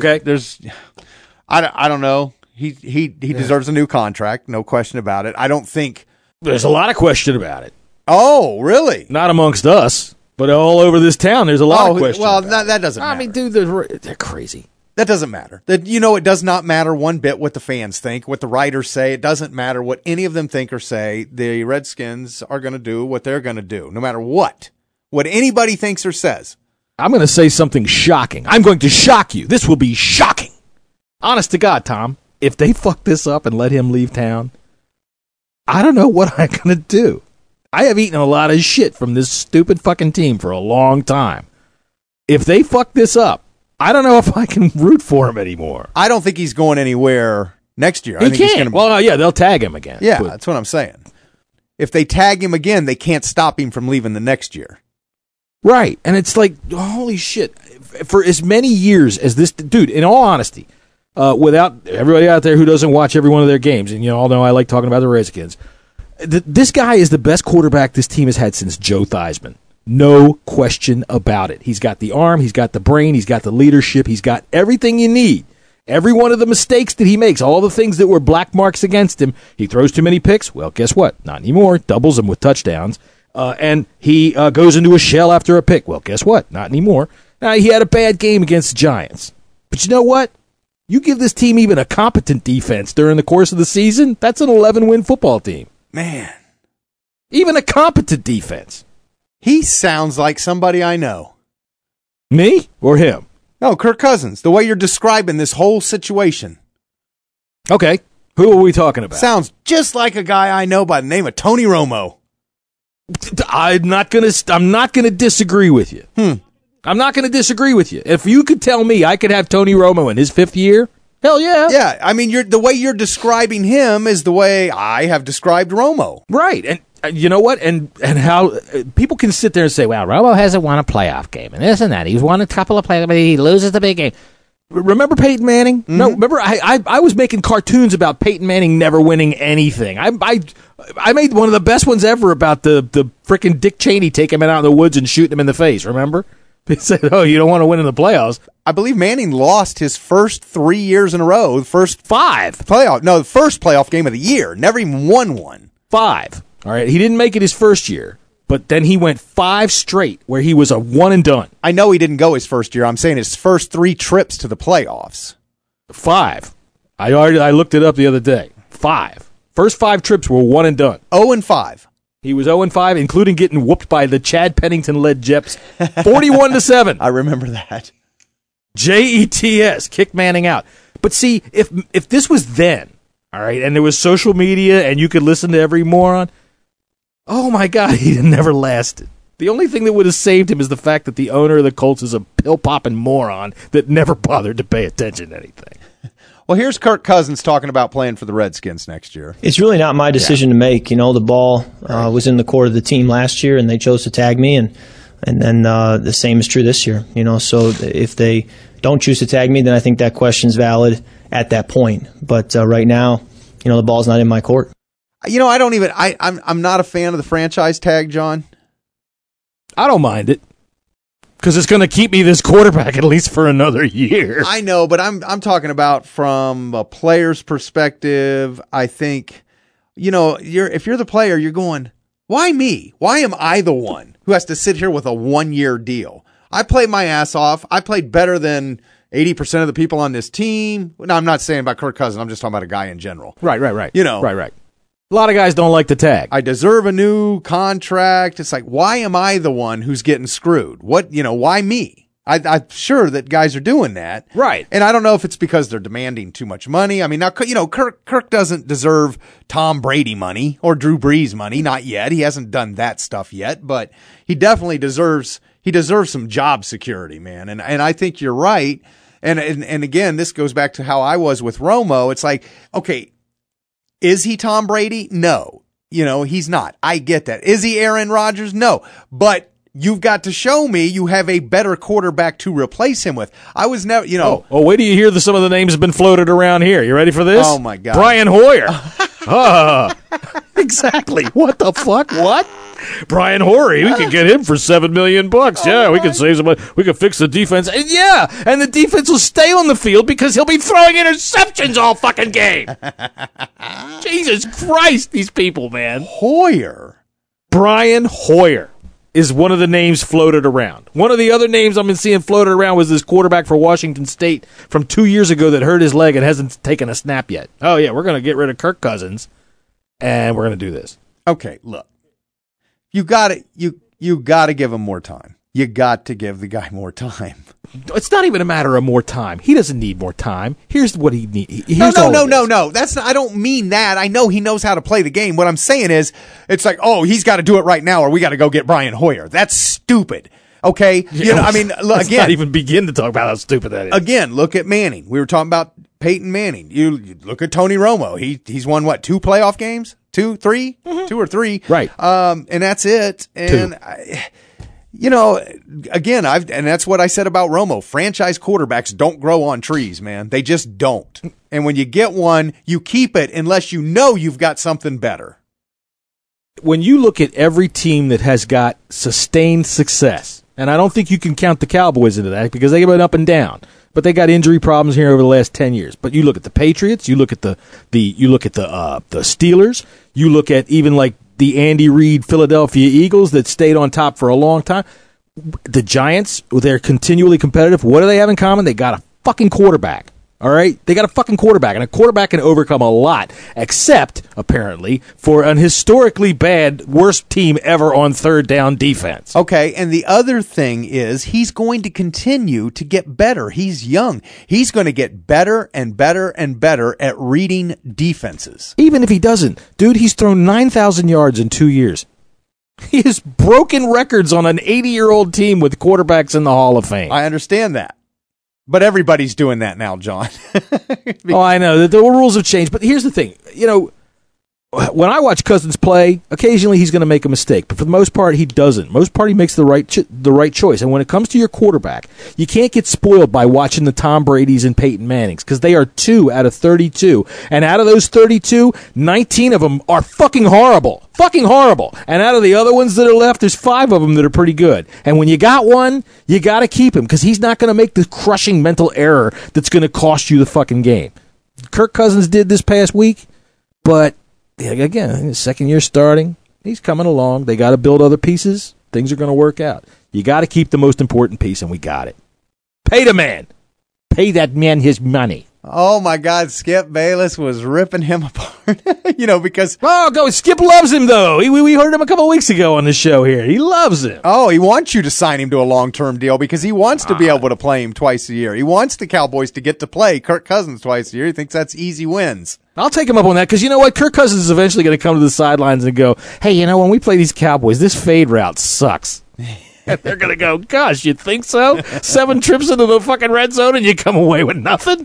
Speaker 1: I don't know. He deserves a new contract, no question about it. I don't think
Speaker 8: there's a lot of question about it.
Speaker 1: Oh, really?
Speaker 8: Not amongst us, but all over this town, there's a lot of questions.
Speaker 1: Well, that doesn't matter.
Speaker 8: I mean, dude, they're crazy.
Speaker 1: That doesn't matter. It does not matter one bit what the fans think, what the writers say. It doesn't matter what any of them think or say. The Redskins are going to do what they're going to do, no matter what anybody thinks or says.
Speaker 8: I'm going to say something shocking. I'm going to shock you. This will be shocking. Honest to God, Tom, if they fuck this up and let him leave town, I don't know what I'm going to do. I have eaten a lot of shit from this stupid fucking team for a long time. If they fuck this up, I don't know if I can root for him anymore.
Speaker 1: I don't think he's going anywhere next year.
Speaker 8: He can't. They'll tag him again.
Speaker 1: Yeah, that's what I'm saying. If they tag him again, they can't stop him from leaving the next year.
Speaker 8: Right. And it's like, holy shit. For as many years as this dude, in all honesty, without everybody out there who doesn't watch every one of their games, and you all know I like talking about the Redskins, this guy is the best quarterback this team has had since Joe Theismann. No question about it. He's got the arm, he's got the brain, he's got the leadership, he's got everything you need. Every one of the mistakes that he makes, all the things that were black marks against him, he throws too many picks. Well, guess what? Not anymore. Doubles them with touchdowns. And he goes into a shell after a pick. Well, guess what? Not anymore. Now, he had a bad game against the Giants. But you know what? You give this team even a competent defense during the course of the season, that's an 11-win football team.
Speaker 1: Man.
Speaker 8: Even a competent defense.
Speaker 1: He sounds like somebody I know.
Speaker 8: Me or him?
Speaker 1: No, Kirk Cousins. The way you're describing this whole situation.
Speaker 8: Okay. Who are we talking about?
Speaker 1: Sounds just like a guy I know by the name of Tony Romo.
Speaker 8: I'm not gonna disagree with you. I'm not gonna disagree with you. If you could tell me I could have Tony Romo in his 5th year, hell yeah.
Speaker 1: Yeah, I mean, the way you're describing him is the way I have described Romo.
Speaker 8: Right, and you know what? And how people can sit there and say, well, Romo hasn't won a playoff game, and this and that. He's won a couple of playoff games, but he loses the big game. Remember Peyton Manning? Mm-hmm. No, remember I was making cartoons about Peyton Manning never winning anything. I made one of the best ones ever about the frickin' Dick Cheney taking him out in the woods and shooting him in the face, remember? They said, oh, you don't want to win in the playoffs.
Speaker 1: I believe Manning lost his first 3 years in a row, the first
Speaker 8: 5
Speaker 1: playoff. No, the first playoff game of the year. Never even won one.
Speaker 8: 5. All right, he didn't make it his first year, but then he went 5 straight where he was a one and done.
Speaker 1: I know he didn't go his first year. I'm saying his first 3 trips to the playoffs.
Speaker 8: 5. I looked it up the other day. 5. First 5 trips were one and done.
Speaker 1: 0-5.
Speaker 8: He was 0-5, including getting whooped by the Chad Pennington-led Jeps, 41-7.
Speaker 1: I remember that.
Speaker 8: Jets kick Manning out. But see, if this was then, all right, and there was social media and you could listen to every moron, oh my God, he'd never lasted. The only thing that would have saved him is the fact that the owner of the Colts is a pill-popping moron that never bothered to pay attention to anything.
Speaker 1: Well, here's Kirk Cousins talking about playing for the Redskins next year.
Speaker 2: It's really not my decision to make. You know, the ball was in the court of the team last year, and they chose to tag me, and then the same is true this year. You know, so if they don't choose to tag me, then I think that question's valid at that point. But right now, you know, the ball's not in my court.
Speaker 1: You know, I'm not a fan of the franchise tag, John.
Speaker 8: I don't mind it. Because it's going to keep me this quarterback at least for another year.
Speaker 1: I know, but I'm talking about from a player's perspective. I think, you know, if you're the player, you're going, why me? Why am I the one who has to sit here with a 1-year deal? I played my ass off. I played better than,
Speaker 4: 80% of the people on this team. No, I'm not saying about Kirk Cousins. I'm just talking about a guy in general.
Speaker 8: Right.
Speaker 4: You know.
Speaker 8: Right. A lot of guys don't like the tag.
Speaker 4: I deserve a new contract. It's like, why am I the one who's getting screwed? Why me? I'm sure that guys are doing that.
Speaker 8: Right.
Speaker 4: And I don't know if it's because they're demanding too much money. I mean, now, Kirk doesn't deserve Tom Brady money or Drew Brees money. Not yet. He hasn't done that stuff yet, but he definitely deserves some job security, man. And I think you're right. And again, this goes back to how I was with Romo. It's like, okay, is he Tom Brady? No. He's not. I get that. Is he Aaron Rodgers? No. But you've got to show me you have a better quarterback to replace him with. I was never,
Speaker 8: Oh, wait till you hear some of the names have been floated around here. You ready for this?
Speaker 4: Oh, my God.
Speaker 8: Brian Hoyer. Exactly. What the fuck? What? Brian Hoyer, we could get him for $7 million. Yeah, we could save some money. We could fix the defense. And the defense will stay on the field because he'll be throwing interceptions all fucking game. Jesus Christ, these people, man. Brian Hoyer is one of the names floated around. One of the other names I've been seeing floated around was this quarterback for Washington State from 2 years ago that hurt his leg and hasn't taken a snap yet. Oh, yeah, we're going to get rid of Kirk Cousins, and we're going to do this.
Speaker 4: Okay, look. You got to give him more time. You got to give the guy more time.
Speaker 8: It's not even a matter of more time. He doesn't need more time. Here's what he needs.
Speaker 4: No. That's not, I don't mean that. I know he knows how to play the game. What I'm saying is, it's like, oh, he's got to do it right now, or we got to go get Brian Hoyer. That's stupid. Okay,
Speaker 8: let's not even begin to talk about how stupid that is.
Speaker 4: Again, look at Manning. We were talking about Peyton Manning. You look at Tony Romo. He's won what, 2 playoff games? 2, 3, 2 or 3,
Speaker 8: right?
Speaker 4: And that's it. And again, and that's what I said about Romo. Franchise quarterbacks don't grow on trees, man. They just don't. And when you get one, you keep it unless you know you've got something better.
Speaker 8: When you look at every team that has got sustained success, and I don't think you can count the Cowboys into that because they went up and down. But they got injury problems here over the last 10 years. But you look at the Patriots, you look at the Steelers, you look at even like the Andy Reid Philadelphia Eagles that stayed on top for a long time. The Giants, they're continually competitive. What do they have in common? They got a fucking quarterback. All right? They got a fucking quarterback, and a quarterback can overcome a lot, except, apparently, for an historically bad, worst team ever on third down defense.
Speaker 4: Okay, and the other thing is he's going to continue to get better. He's young. He's going to get better and better and better at reading defenses.
Speaker 8: Even if he doesn't. Dude, he's thrown 9,000 yards in 2 years. He has broken records on an 80-year-old team with quarterbacks in the Hall of Fame.
Speaker 4: I understand that. But everybody's doing that now, John.
Speaker 8: Oh, I know. The rules have changed. But here's the thing. When I watch Cousins play, occasionally he's going to make a mistake. But for the most part, he doesn't. Most part, he makes the right choice. And when it comes to your quarterback, you can't get spoiled by watching the Tom Bradys and Peyton Mannings because they are 2 out of 32. And out of those 32, 19 of them are fucking horrible. Fucking horrible. And out of the other ones that are left, there's 5 of them that are pretty good. And when you got one, you got to keep him because he's not going to make the crushing mental error that's going to cost you the fucking game. Kirk Cousins did this past week, but again, his second year starting, he's coming along. They got to build other pieces. Things are going to work out. You got to keep the most important piece, and we got it. Pay the man. Pay that man his money.
Speaker 4: Oh, my God. Skip Bayless was ripping him apart, because...
Speaker 8: Oh, Skip loves him, though. We heard him a couple of weeks ago on the show here. He loves him.
Speaker 4: Oh, he wants you to sign him to a long-term deal because he wants to be able to play him twice a year. He wants the Cowboys to get to play Kirk Cousins twice a year. He thinks that's easy wins.
Speaker 8: I'll take him up on that because you know what? Kirk Cousins is eventually going to come to the sidelines and go, hey, when we play these Cowboys, this fade route sucks. And they're going to go, gosh, you think so? 7 trips into the fucking red zone and you come away with nothing?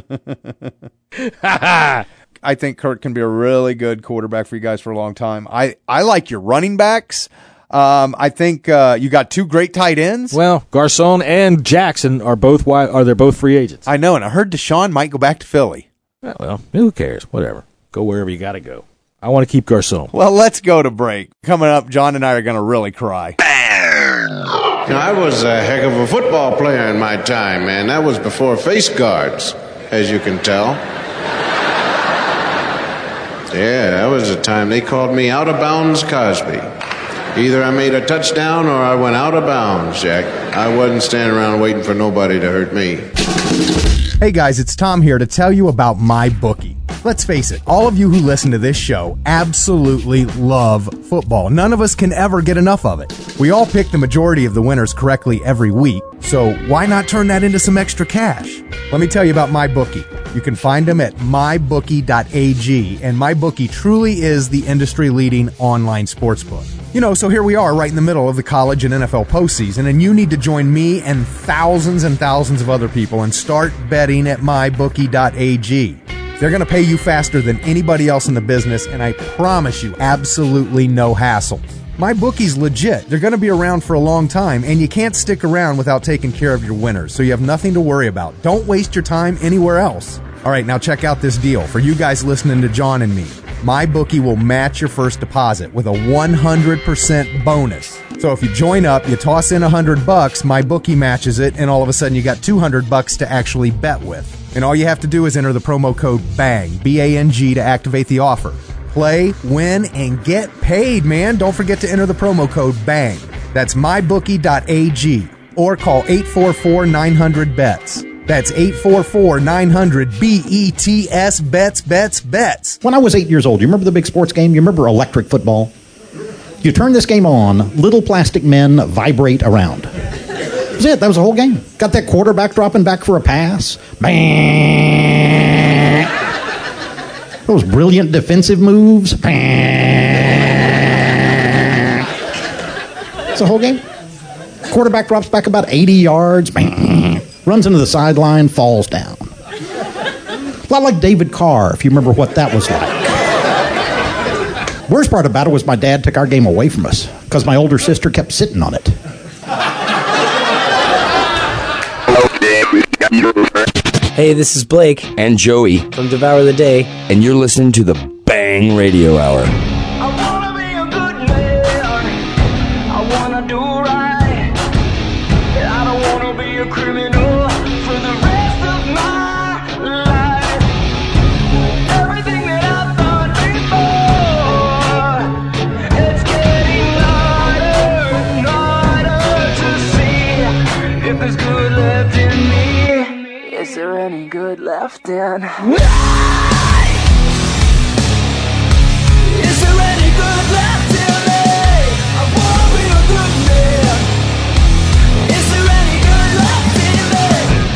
Speaker 4: I think Kirk can be a really good quarterback for you guys for a long time. I like your running backs. I think you got 2 great tight ends.
Speaker 8: Well, Garcon and Jackson are both free agents.
Speaker 4: I know, and I heard Deshaun might go back to Philly.
Speaker 8: Well, who cares? Whatever. Go wherever you got to go. I want to keep Garcon.
Speaker 4: Well, let's go to break. Coming up, John and I are going to really cry.
Speaker 10: I was a heck of a football player in my time, man. That was before face guards, as you can tell. Yeah, that was the time they called me Out of Bounds Cosby. Either I made a touchdown or I went out of bounds, Jack. I wasn't standing around waiting for nobody to hurt me.
Speaker 1: Hey guys, it's Tom here to tell you about MyBookie. Let's face it, all of you who listen to this show absolutely love football. None of us can ever get enough of it. We all pick the majority of the winners correctly every week, so why not turn that into some extra cash? Let me tell you about MyBookie. You can find them at mybookie.ag, and MyBookie truly is the industry-leading online sportsbook. You know, so here we are right in the middle of the college and NFL postseason, and you need to join me and thousands of other people and start betting at mybookie.ag. They're going to pay you faster than anybody else in the business, and I promise you, absolutely no hassle. MyBookie's legit. They're going to be around for a long time, and you can't stick around without taking care of your winners, so you have nothing to worry about. Don't waste your time anywhere else. All right, now check out this deal. For you guys listening to John and me, MyBookie will match your first deposit with a 100% bonus. So if you join up, you toss in $100, MyBookie matches it, and all of a sudden you got $200 to actually bet with. And all you have to do is enter the promo code BANG, B-A-N-G, to activate the offer. Play, win, and get paid, man. Don't forget to enter the promo code BANG. That's mybookie.ag, or call 844-900-BETS. That's 844-900-BETS, bets.
Speaker 14: When I was 8 years old, you remember the big sports game? You remember electric football? You turn this game on, little plastic men vibrate around. That was it. That was the whole game. Got that quarterback dropping back for a pass. Bang! Those brilliant defensive moves. Bang! It's the whole game. Quarterback drops back about 80 yards. Bang! Runs into the sideline, falls down. A lot like David Carr, if you remember what that was like. Worst part about it was my dad took our game away from us because my older sister kept sitting on it.
Speaker 15: Hey, this is Blake.
Speaker 16: And Joey.
Speaker 15: From Devour the Day.
Speaker 16: And you're listening to the Bang Radio Hour.
Speaker 17: Is there any good left in? Is there any good left in me? I wanna be a good man. Is there any good left in me?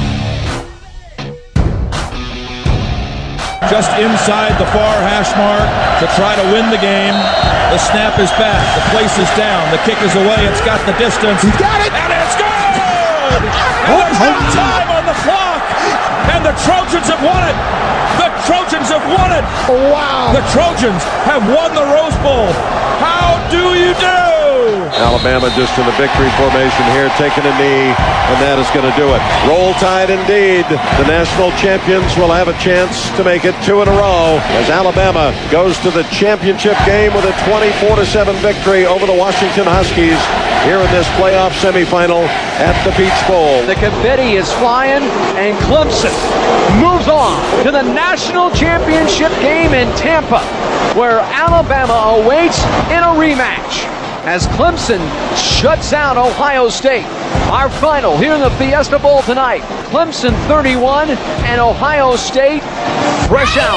Speaker 25: Just inside the far hash mark to try to win the game. The snap is back. The place is down. The kick is away. It's got the distance. He's got it! And it's good! And there's no time on the clock! And the Trojans have won it! The Trojans have won it! Wow! The Trojans have won the Rose Bowl! How do you do?
Speaker 26: Alabama just in the victory formation here, taking a knee, and that is going to do it. Roll Tide indeed. The national champions will have a chance to make it 2 in a row as Alabama goes to the championship game with a 24-7 victory over the Washington Huskies here in this playoff semifinal at the Peach Bowl.
Speaker 27: The confetti is flying, and Clemson moves on to the national championship game in Tampa, where Alabama awaits in a rematch as Clemson shuts out Ohio State. Our final here in the Fiesta Bowl tonight. Clemson 31 and Ohio State fresh out.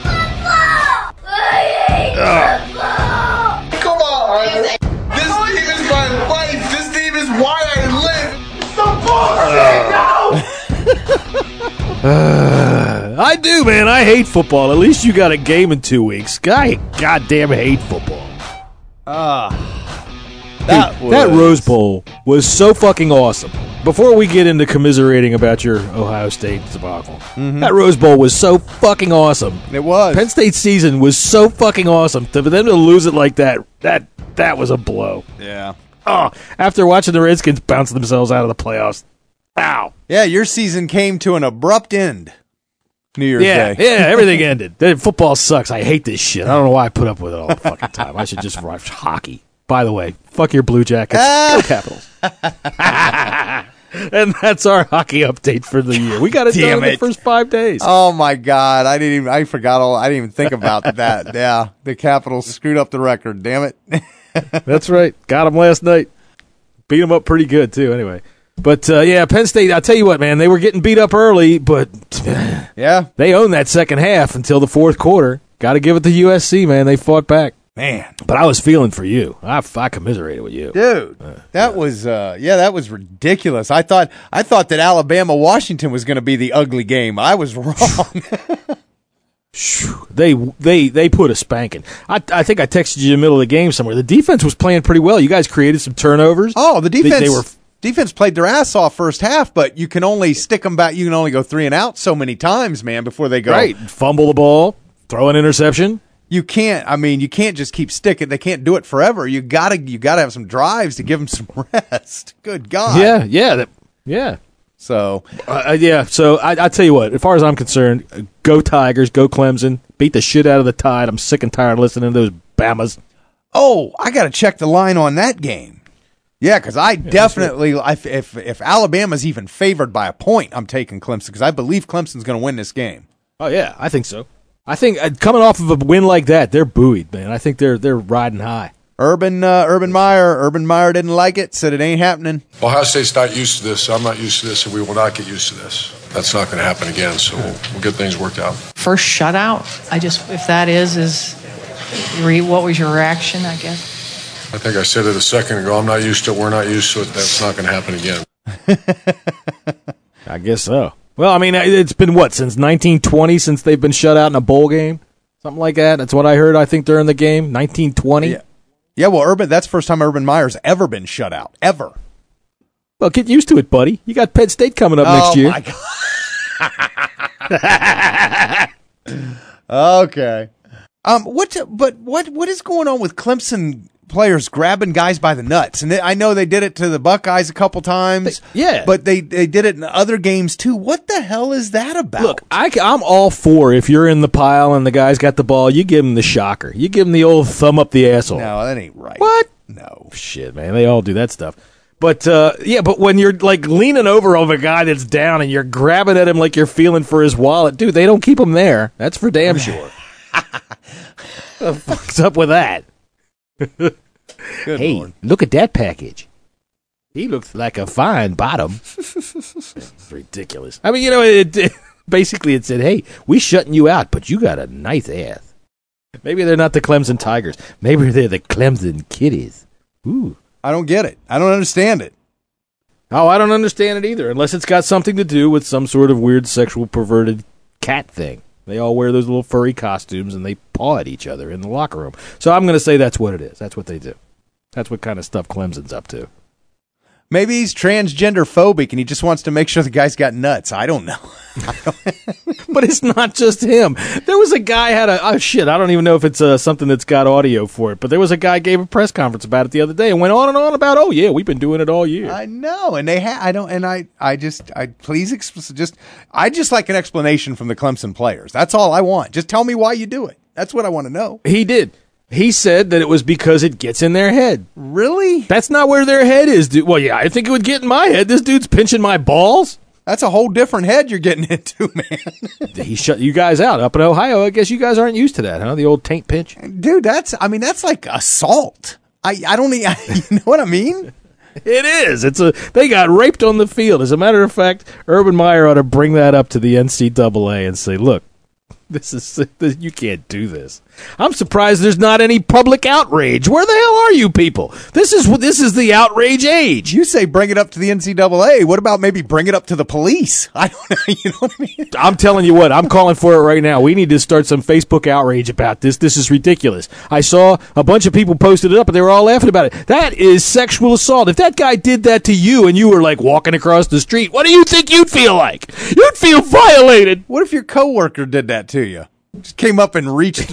Speaker 11: Come on! This team is my life. This team is why I live. The bullshit!
Speaker 8: I do, man. I hate football. At least you got a game in 2 weeks. I goddamn hate football. That Rose Bowl was so fucking awesome. Before we get into commiserating about your Ohio State debacle, that Rose Bowl was so fucking awesome.
Speaker 4: It was.
Speaker 8: Penn State's season was so fucking awesome. For them to lose it like that was a blow.
Speaker 4: Yeah.
Speaker 8: Oh, after watching the Redskins bounce themselves out of the playoffs. Ow.
Speaker 4: Yeah, your season came to an abrupt end. New Year's Day.
Speaker 8: Yeah, everything ended. Football sucks. I hate this shit. I don't know why I put up with it all the fucking time. I should just watch hockey. By the way, fuck your Blue Jackets. Go Capitals. And that's our hockey update for the year. We got it done in the first 5 days.
Speaker 4: Oh my God. I didn't even think about that. Yeah. The Capitals screwed up the record. Damn it.
Speaker 8: That's right. Got him last night. Beat him up pretty good, too, anyway. But, Penn State, I'll tell you what, man, they were getting beat up early, but they owned that second half until the fourth quarter. Got to give it to USC, man. They fought back.
Speaker 4: Man.
Speaker 8: But I was feeling for you. I commiserated with you.
Speaker 4: Dude, that was ridiculous. I thought that Alabama-Washington was going to be the ugly game. I was wrong.
Speaker 8: They put a spanking. I think I texted you in the middle of the game somewhere. The defense was playing pretty well. You guys created some turnovers.
Speaker 4: Oh, the defense. Defense played their ass off first half, but you can only stick them back. You can only go 3 and out so many times, man, before they go.
Speaker 8: Right. Fumble the ball, throw an interception.
Speaker 4: You can't just keep sticking. They can't do it forever. You gotta have some drives to give them some rest. Good God.
Speaker 8: Yeah.
Speaker 4: So,
Speaker 8: So I tell you what, as far as I'm concerned, go Tigers, go Clemson, beat the shit out of the Tide. I'm sick and tired of listening to those Bamas.
Speaker 4: Oh, I got to check the line on that game. Yeah, because if Alabama's even favored by a point, I'm taking Clemson because I believe Clemson's going to win this game.
Speaker 8: Oh yeah, I think so. I think coming off of a win like that, they're buoyed, man. I think they're riding high.
Speaker 4: Urban Meyer didn't like it, said it ain't happening.
Speaker 3: Ohio State's not used to this. I'm not used to this, and we will not get used to this. That's not going to happen again, so we'll get things worked out.
Speaker 5: First shutout, if that is what was your reaction, I guess?
Speaker 3: I think I said it a second ago. I'm not used to it. We're not used to it. That's not going to happen again.
Speaker 8: I guess so. Well, I mean, it's been since 1920 since they've been shut out in a bowl game? Something like that. That's what I heard, I think, during the game. 1920.
Speaker 4: Yeah, well, that's the first time Urban Meyer's ever been shut out. Ever.
Speaker 8: Well, get used to it, buddy. You got Penn State coming up next year.
Speaker 4: Oh, my God. Okay. What is going on with Clemson players grabbing guys by the nuts? And I know they did it to the Buckeyes a couple times. But they did it in other games too. What the hell is that about?
Speaker 8: Look, I'm all for if you're in the pile and the guy's got the ball, you give him the shocker. You give him the old thumb up the asshole.
Speaker 4: No, that ain't right.
Speaker 8: What?
Speaker 4: No.
Speaker 8: Shit, man. They all do that stuff. But, but when you're like leaning over a guy that's down and you're grabbing at him like you're feeling for his wallet, dude, they don't keep him there. That's for damn sure. What the fuck's up with that? Hey, Lord. Look at that package. He looks like a fine bottom. It's ridiculous. I mean, basically it said, hey, we shutting you out, but you got a nice ass. Maybe they're not the Clemson Tigers. Maybe they're the Clemson Kitties. Ooh.
Speaker 4: I don't get it. I don't understand it.
Speaker 8: Oh, I don't understand it either, unless it's got something to do with some sort of weird sexual perverted cat thing. They all wear those little furry costumes, and they paw at each other in the locker room. So I'm going to say that's what it is. That's what they do. That's what kind of stuff Clemson's up to.
Speaker 4: Maybe he's transgender phobic, and he just wants to make sure the guy's got nuts. I don't know.
Speaker 8: But it's not just him. There was a guy had I don't even know if it's something that's got audio for it, but there was a guy gave a press conference about it the other day and went on and on about, oh yeah, we've been doing it all year.
Speaker 4: I know, and I just like an explanation from the Clemson players. That's all I want. Just tell me why you do it. That's what I want to know.
Speaker 8: He did. He said that it was because it gets in their head.
Speaker 4: Really?
Speaker 8: That's not where their head is, dude. Well, yeah, I think it would get in my head. This dude's pinching my balls.
Speaker 4: That's a whole different head you're getting into, man.
Speaker 8: He shut you guys out up in Ohio. I guess you guys aren't used to that, huh? The old taint pinch.
Speaker 4: Dude, that's like assault. I don't you know what I mean?
Speaker 8: It is. They got raped on the field. As a matter of fact, Urban Meyer ought to bring that up to the NCAA and say, look, you can't do this. I'm surprised there's not any public outrage. Where the hell are you people? This is the outrage age.
Speaker 4: You say bring it up to the NCAA. What about maybe bring it up to the police? I don't know. You know what I mean?
Speaker 8: I'm telling you what. I'm calling for it right now. We need to start some Facebook outrage about this. This is ridiculous. I saw a bunch of people posted it up, and they were all laughing about it. That is sexual assault. If that guy did that to you and you were like walking across the street, what do you think you'd feel like? You'd feel violated.
Speaker 4: What if your coworker did that to you? Just came up and reached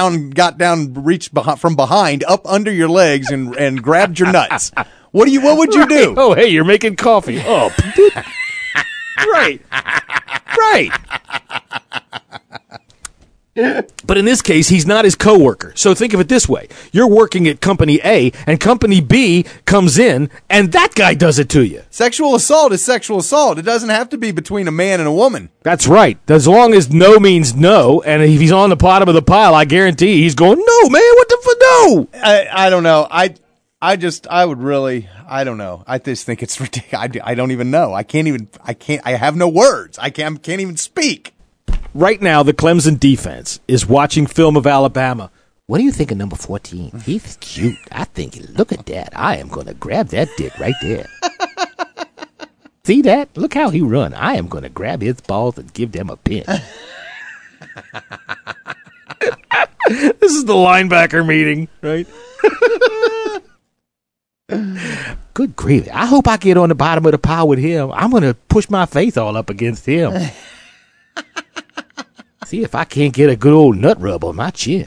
Speaker 4: from behind, up under your legs, and grabbed your nuts. What would you do?
Speaker 8: Oh, hey, you're making coffee. Oh, right. But in this case, he's not his coworker. So think of it this way. You're working at Company A, and Company B comes in, and that guy does it to you.
Speaker 4: Sexual assault is sexual assault. It doesn't have to be between a man and a woman.
Speaker 8: That's right. As long as no means no, and if he's on the bottom of the pile, I guarantee he's going, no, man, what the no?
Speaker 4: I don't know. I don't know. I just think it's ridiculous. I don't even know. I have no words. I can't even speak.
Speaker 8: Right now, the Clemson defense is watching film of Alabama. What do you think of number 14? He's cute. I think, look at that. I am going to grab that dick right there. See that? Look how he run. I am going to grab his balls and give them a pinch. This is the linebacker meeting, right? Good grief. I hope I get on the bottom of the pile with him. I'm going to push my face all up against him. See if I can't get a good old nut rub on my chin.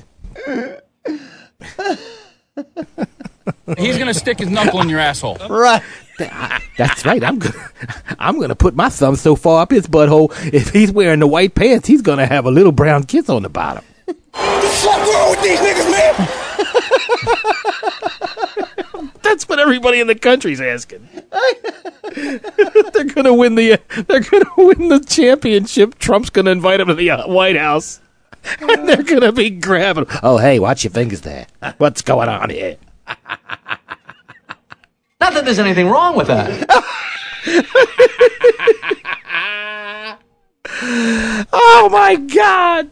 Speaker 20: He's going to stick his knuckle in your asshole.
Speaker 4: Right.
Speaker 8: That's right. I'm gonna put my thumb so far up his butthole. If he's wearing the white pants, he's gonna have a little brown kiss on the bottom.
Speaker 11: What the fuck wrong with these niggas, man?
Speaker 8: That's what everybody in the country's asking. They're gonna win the championship. Trump's gonna invite him to the White House, and they're gonna be grabbing. Oh, hey, watch your fingers there. What's going on here?
Speaker 6: Not that there's anything wrong with that.
Speaker 8: Oh my God!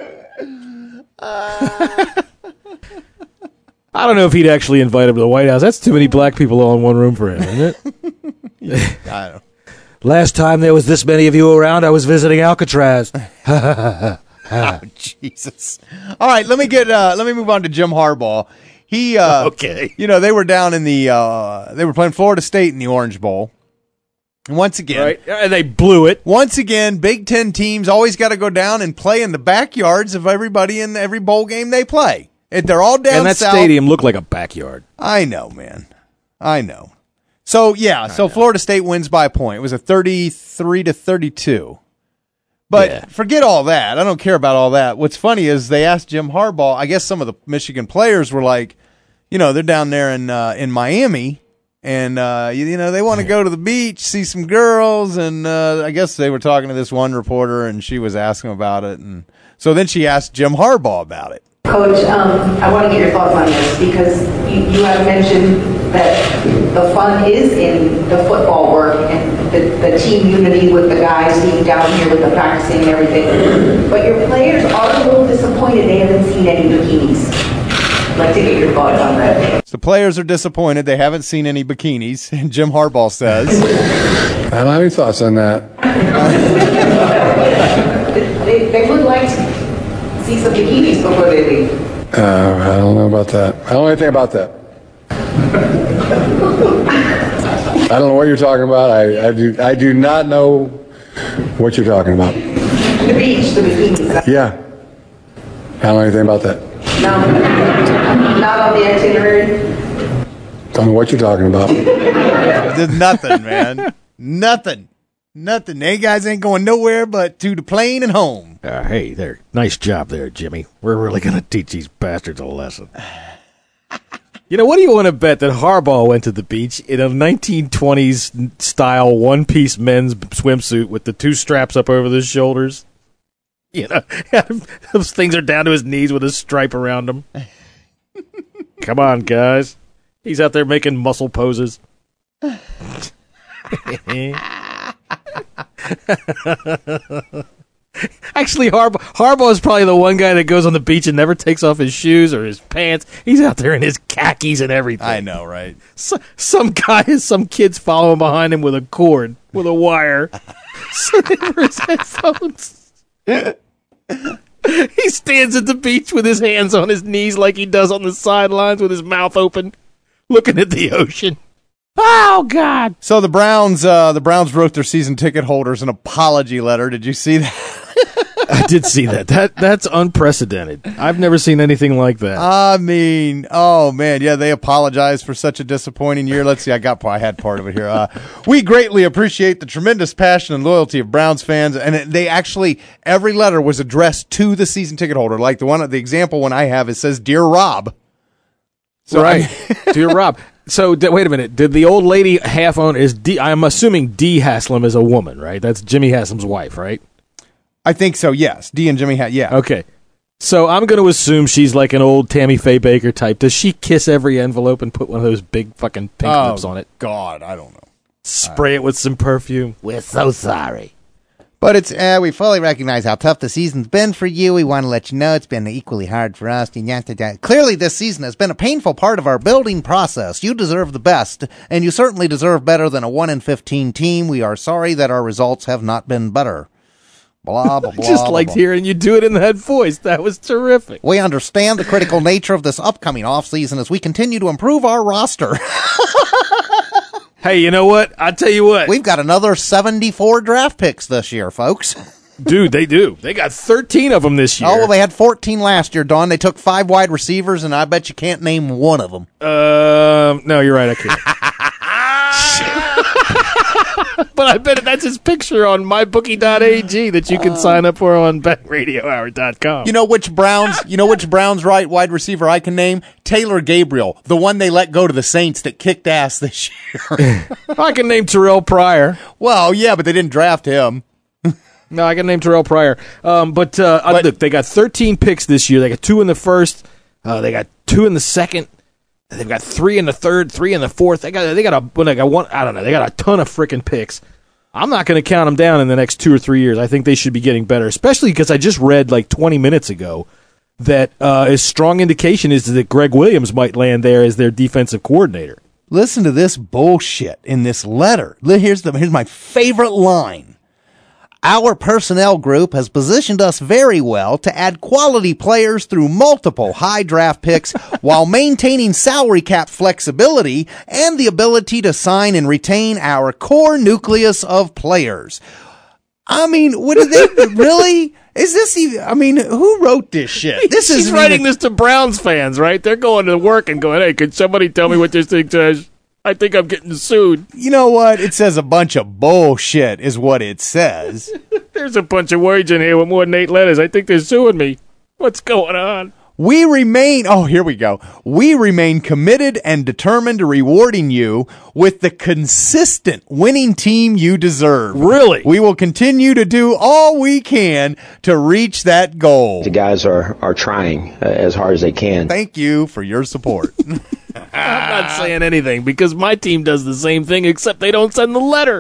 Speaker 8: I don't know if he'd actually invite him to the White House. That's too many black people all in one room for him, isn't it?
Speaker 4: I don't.
Speaker 8: Last time there was this many of you around, I was visiting Alcatraz.
Speaker 4: Oh, Jesus! All right, let me move on to Jim Harbaugh. He
Speaker 8: okay.
Speaker 4: You know, they were down in they were playing Florida State in the Orange Bowl. And once again,
Speaker 8: right, and they blew it.
Speaker 4: Once again, Big Ten teams always got to go down and play in the backyards of everybody in every bowl game they play. They're all down
Speaker 8: and that
Speaker 4: south.
Speaker 8: Stadium looked like a backyard.
Speaker 4: I know, man. I know. So Florida State wins by a point. It was a 33-32. But forget all that. I don't care about all that. What's funny is they asked Jim Harbaugh. I guess some of the Michigan players were like, you know, they're down there in Miami, and they want to go to the beach, see some girls, and I guess they were talking to this one reporter, and she was asking about it, and so then she asked Jim Harbaugh about it.
Speaker 7: Coach, I want to get your thoughts on this because you have mentioned that the fun is in the football work and the team unity with the guys being down here with the practicing and everything. But your players are a little disappointed they haven't seen any bikinis. I'd like to get your thoughts on that.
Speaker 4: So the players are disappointed they haven't seen any bikinis, and Jim Harbaugh says,
Speaker 24: I don't have any thoughts on that.
Speaker 7: They would like to see some bikinis before they leave.
Speaker 24: I don't know about that. I don't know anything about that. I don't know what you're talking about. I do not know what you're talking about.
Speaker 7: The beach, the bikinis.
Speaker 24: Yeah. I don't know anything about that.
Speaker 7: No, not on the itinerary.
Speaker 24: Don't know what you're talking about.
Speaker 4: There's nothing, man. Nothing. They guys ain't going nowhere but to the plane and home.
Speaker 8: Hey there. Nice job there, Jimmy. We're really going to teach these bastards a lesson. You know, what do you want to bet that Harbaugh went to the beach in a 1920s style one-piece men's swimsuit with the two straps up over the shoulders? You know, those things are down to his knees with a stripe around them. Come on, guys. He's out there making muscle poses. Actually, Harbaugh is probably the one guy that goes on the beach and never takes off his shoes or his pants. He's out there in his khakis and everything.
Speaker 4: I know, right?
Speaker 8: Some kids following behind him with a cord, with a wire, for his headphones. He stands at the beach with his hands on his knees like he does on the sidelines with his mouth open, looking at the ocean. Oh, God.
Speaker 4: So the Browns wrote their season ticket holders an apology letter. Did you see that?
Speaker 8: I did see that. That's unprecedented. I've never seen anything like that.
Speaker 4: I mean, oh man, yeah, they apologize for such a disappointing year. Let's see, I had part of it here. We greatly appreciate the tremendous passion and loyalty of Browns fans, and they actually, every letter was addressed to the season ticket holder. Like the example one I have, it says, "Dear Rob."
Speaker 8: So right, dear Rob. So wait a minute. Did the old lady half own is D? I'm assuming Dee Haslam is a woman, right? That's Jimmy Haslam's wife, right?
Speaker 4: I think so. Yes, Dee and Jimmy. Yeah.
Speaker 8: Okay. So I'm going to assume she's like an old Tammy Faye Baker type. Does she kiss every envelope and put one of those big fucking pink lips on it?
Speaker 4: God, I don't know.
Speaker 8: Spray it with some perfume.
Speaker 9: We're so sorry.
Speaker 12: But it's we fully recognize how tough the season's been for you. We want to let you know it's been equally hard for us. Clearly, this season has been a painful part of our building process. You deserve the best, and you certainly deserve better than a 1-15 team. We are sorry that our results have not been better. Blah, blah, blah.
Speaker 8: I just liked hearing you do it in that voice. That was terrific.
Speaker 12: We understand the critical nature of this upcoming offseason as we continue to improve our roster.
Speaker 8: Hey, you know what? I'll tell you what.
Speaker 12: We've got another 74 draft picks this year, folks.
Speaker 8: Dude, they do. They got 13 of them this year.
Speaker 12: Oh, well, they had 14 last year, Don. They took 5 wide receivers, and I bet you can't name one of them.
Speaker 8: No, you're right. I can't. But I bet that's his picture on mybookie.ag that you can sign up for on BangRadioHour.com.
Speaker 4: You know which Browns right wide receiver I can name? Taylor Gabriel, the one they let go to the Saints that kicked ass this year.
Speaker 8: I can name Terrell Pryor.
Speaker 4: Well, yeah, but they didn't draft him.
Speaker 8: No, I can name Terrell Pryor. But look, they got 13 picks this year. They got 2 in the first. They got 2 in the second. They've got 3 in the third, 3 in the fourth. They got one. I don't know. They got a ton of freaking picks. I'm not going to count them down in the next 2 or 3 years. I think they should be getting better, especially because I just read like 20 minutes ago that a strong indication is that Greg Williams might land there as their defensive coordinator.
Speaker 4: Listen to this bullshit in this letter. Here's my favorite line.
Speaker 12: Our personnel group has positioned us very well to add quality players through multiple high draft picks while maintaining salary cap flexibility and the ability to sign and retain our core nucleus of players. I mean, what did they really? Is this even? I mean, who wrote this shit?
Speaker 8: He's writing this to Browns fans, right? They're going to work and going, "Hey, could somebody tell me what this thing says? I think I'm getting sued."
Speaker 4: You know what? It says a bunch of bullshit is what it says.
Speaker 8: There's a bunch of words in here with more than 8 letters. I think they're suing me. What's going on?
Speaker 4: We remain committed and determined to rewarding you with the consistent winning team you deserve.
Speaker 8: Really?
Speaker 4: We will continue to do all we can to reach that goal.
Speaker 13: The guys are trying as hard as they can.
Speaker 4: Thank you for your support.
Speaker 8: I'm not saying anything because my team does the same thing except they don't send the letter.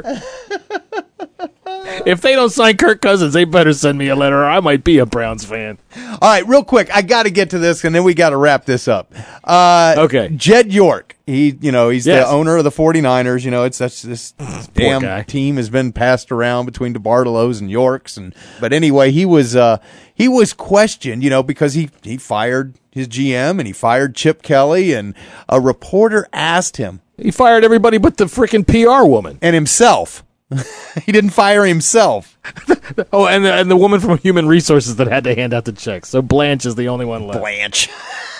Speaker 8: If they don't sign Kirk Cousins, they better send me a letter or I might be a Browns fan.
Speaker 4: All right, real quick, I got to get to this and then we got to wrap this up.
Speaker 8: Okay.
Speaker 4: Jed York, he's the owner of the 49ers. You know, it's this damn
Speaker 8: guy.
Speaker 4: Team has been passed around between DeBartolos and Yorks, but anyway, he was questioned, because he fired his GM and he fired Chip Kelly, and a reporter asked him.
Speaker 8: He fired everybody but the freaking PR woman
Speaker 4: and himself. He didn't fire himself.
Speaker 8: Oh, and the woman from Human Resources that had to hand out the checks. So Blanche is the only one left.
Speaker 4: Blanche.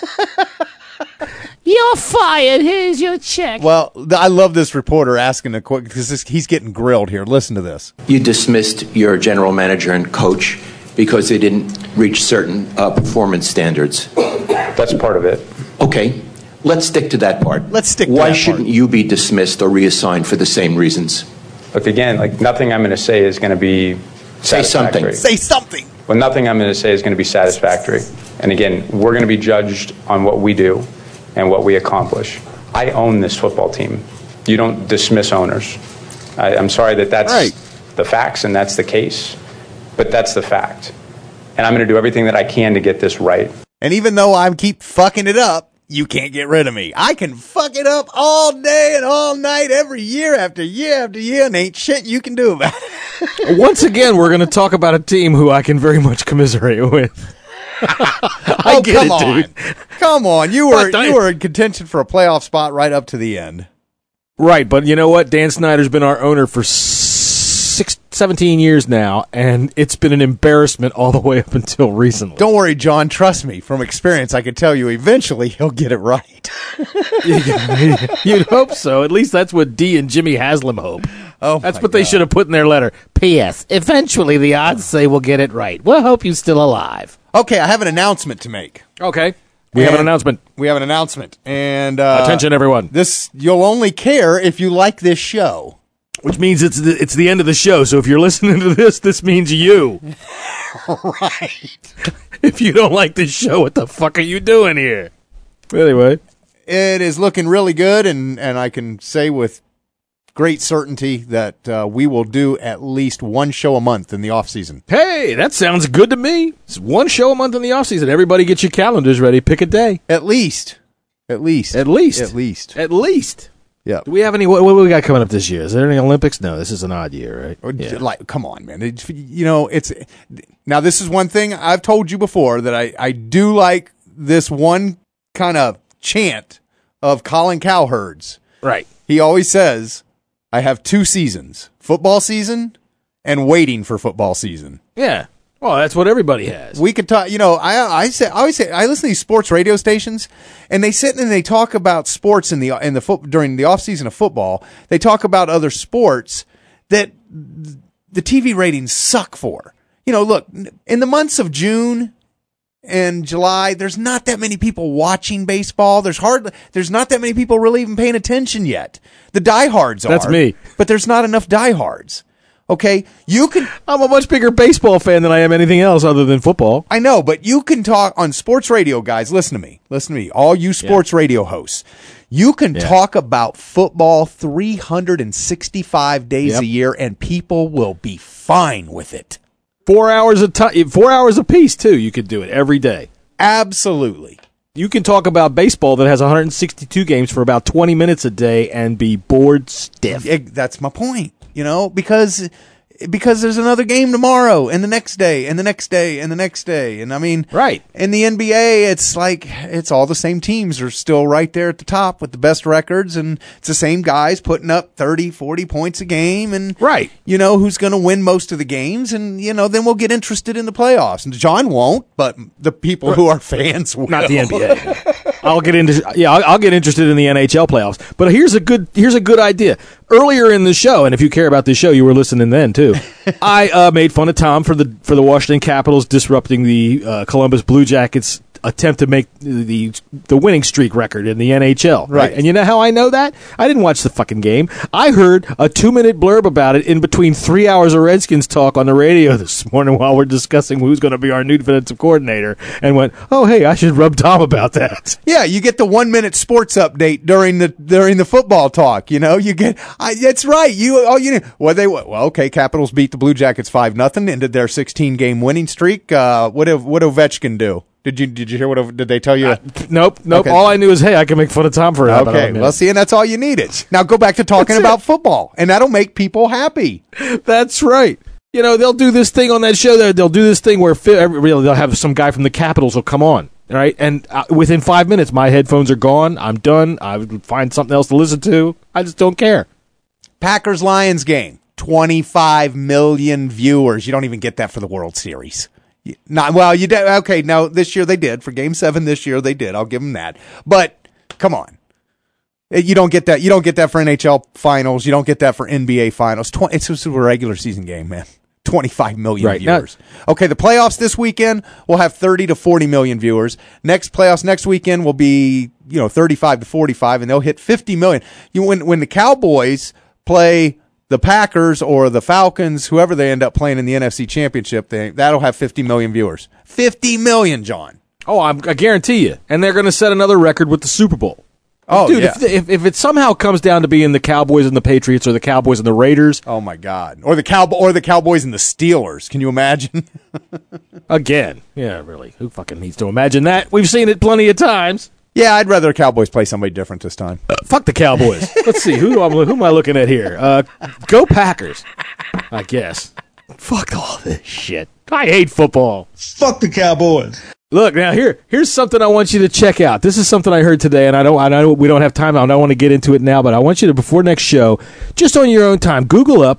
Speaker 9: You're fired. Here's your check.
Speaker 4: Well, I love this reporter asking a question because he's getting grilled here. Listen to this.
Speaker 18: You dismissed your general manager and coach because they didn't reach certain performance standards.
Speaker 19: That's part of it.
Speaker 18: Okay. Let's stick to that part.
Speaker 4: Why
Speaker 18: shouldn't you be dismissed or reassigned for the same reasons?
Speaker 19: Look, again, nothing I'm going to say is going to be satisfactory.
Speaker 4: Say something.
Speaker 19: Well, nothing I'm going to say is going to be satisfactory. And again, we're going to be judged on what we do and what we accomplish. I own this football team. You don't dismiss owners. I'm sorry that's right. The facts and that's the case, but that's the fact. And I'm going to do everything that I can to get this right.
Speaker 4: And even though I keep fucking it up, you can't get rid of me. I can fuck it up all day and all night, every year after year after year, and ain't shit you can do about it.
Speaker 8: Once again, we're going to talk about a team who I can very much commiserate with. I get
Speaker 4: come
Speaker 8: it,
Speaker 4: on.
Speaker 8: dude.
Speaker 4: Come on. You were in contention for a playoff spot right up to the end.
Speaker 8: Right, but you know what? Dan Snyder's been our owner for 6 17 years now, and it's been an embarrassment all the way up until recently.
Speaker 4: Don't worry, John. Trust me. From experience, I can tell you eventually he'll get it right.
Speaker 8: You'd hope so. At least that's what Dee and Jimmy Haslam hope.
Speaker 4: Oh,
Speaker 8: that's what they should have put in their letter.
Speaker 9: P.S. Eventually, the odds say we'll get it right. We'll hope you're still alive.
Speaker 4: Okay, I have an announcement to make.
Speaker 8: Okay. We have an announcement.
Speaker 4: And
Speaker 8: attention, everyone.
Speaker 4: This you'll only care if you like this show.
Speaker 8: Which means it's the end of the show. So if you're listening to this means you.
Speaker 4: Right.
Speaker 8: If you don't like this show, what the fuck are you doing here? Anyway.
Speaker 4: It is looking really good, and I can say with great certainty that we will do at least one show a month in the off-season.
Speaker 8: Hey, that sounds good to me. It's one show a month in the off-season. Everybody get your calendars ready. Pick a day.
Speaker 4: At least.
Speaker 8: Yeah.
Speaker 4: Do
Speaker 8: we have any? What do we got coming up this year? Is there any Olympics? No, this is an odd year, right?
Speaker 4: Yeah. Like, come on, man. It's now. This is one thing I've told you before that I do like this one kind of chant of Colin Cowherd's.
Speaker 8: Right.
Speaker 4: He always says, "I have 2 seasons: football season and waiting for football season."
Speaker 8: Yeah. Well, that's what everybody has.
Speaker 4: We could talk, I always say, I listen to these sports radio stations, and they sit and they talk about sports during the off season of football. They talk about other sports that the TV ratings suck for. Look, in the months of June and July, there's not that many people watching baseball. There's not that many people really even paying attention yet. The diehards are.
Speaker 8: That's me.
Speaker 4: But there's not enough diehards. Okay,
Speaker 8: I'm a much bigger baseball fan than I am anything else other than football.
Speaker 4: I know, but you can talk on sports radio, guys. Listen to me. All you sports radio hosts. You can talk about football 365 days a year, and people will be fine with it.
Speaker 8: 4 hours a piece too. You could do it every day.
Speaker 4: Absolutely.
Speaker 8: You can talk about baseball that has 162 games for about 20 minutes a day and be bored stiff.
Speaker 4: That's my point. Because there's another game tomorrow and the next day and the next day and the next day. And I mean,
Speaker 8: right.
Speaker 4: In the NBA, it's all the same teams are still right there at the top with the best records. And it's the same guys putting up 30, 40 points a game. And
Speaker 8: right.
Speaker 4: Who's going to win most of the games. And, then we'll get interested in the playoffs. And John won't, but the people who are fans will.
Speaker 8: Not the NBA. I'll get interested in the NHL playoffs. But here's a good idea. Earlier in the show, and if you care about this show, you were listening then too. I made fun of Tom for the Washington Capitals disrupting the Columbus Blue Jackets attempt to make the winning streak record in the NHL. Right. And you know how I know that? I didn't watch the fucking game. I heard a 2-minute blurb about it in between 3 hours of Redskins talk on the radio this morning while we're discussing who's going to be our new defensive coordinator, and went, oh, hey, I should rub Tom about that.
Speaker 4: Yeah, you get the 1-minute sports update during the football talk. You get, that's right. Okay, Capitals beat the Blue Jackets 5-0, ended their 16-game winning streak. What did Ovechkin do? Did you hear did they tell you?
Speaker 8: Nope. Okay. All I knew is, hey, I can make fun of Tom for it.
Speaker 4: Okay, well, see, and that's all you needed. Now go back to talking about football, and that'll make people happy.
Speaker 8: That's right. They'll do this thing on that show. They'll do this thing where they'll have some guy from the Capitals will come on, right? And within 5 minutes, my headphones are gone. I'm done. I would find something else to listen to. I just don't care.
Speaker 4: Packers-Lions game, 25 million viewers. You don't even get that for the World Series. You did. Okay, now this year they did. For Game 7 this year they did. I'll give them that. But come on. You don't get that. You don't get that for NHL finals. You don't get that for NBA finals. It's just a regular season game, man. 25 million viewers. Okay, the playoffs this weekend will have 30 to 40 million viewers. Playoffs next weekend will be, 35 to 45, and they'll hit 50 million. When the Cowboys play the Packers or the Falcons, whoever they end up playing in the NFC Championship, that'll have 50 million viewers. 50 million, John.
Speaker 8: Oh, I guarantee you. And they're going to set another record with the Super Bowl.
Speaker 4: Oh,
Speaker 8: dude,
Speaker 4: yeah.
Speaker 8: if it somehow comes down to being the Cowboys and the Patriots or the Cowboys and the Raiders.
Speaker 4: Oh, my God. Or the Cowboys and the Steelers. Can you imagine?
Speaker 8: Again. Yeah, really. Who fucking needs to imagine that? We've seen it plenty of times.
Speaker 4: Yeah, I'd rather the Cowboys play somebody different this time.
Speaker 8: Fuck the Cowboys. Let's see. Who am I looking at here? Go Packers, I guess. Fuck all this shit. I hate football.
Speaker 1: Fuck the Cowboys.
Speaker 8: Look, now here's something I want you to check out. This is something I heard today, and I know we don't have time. I don't want to get into it now, but I want you to, before next show, just on your own time, Google up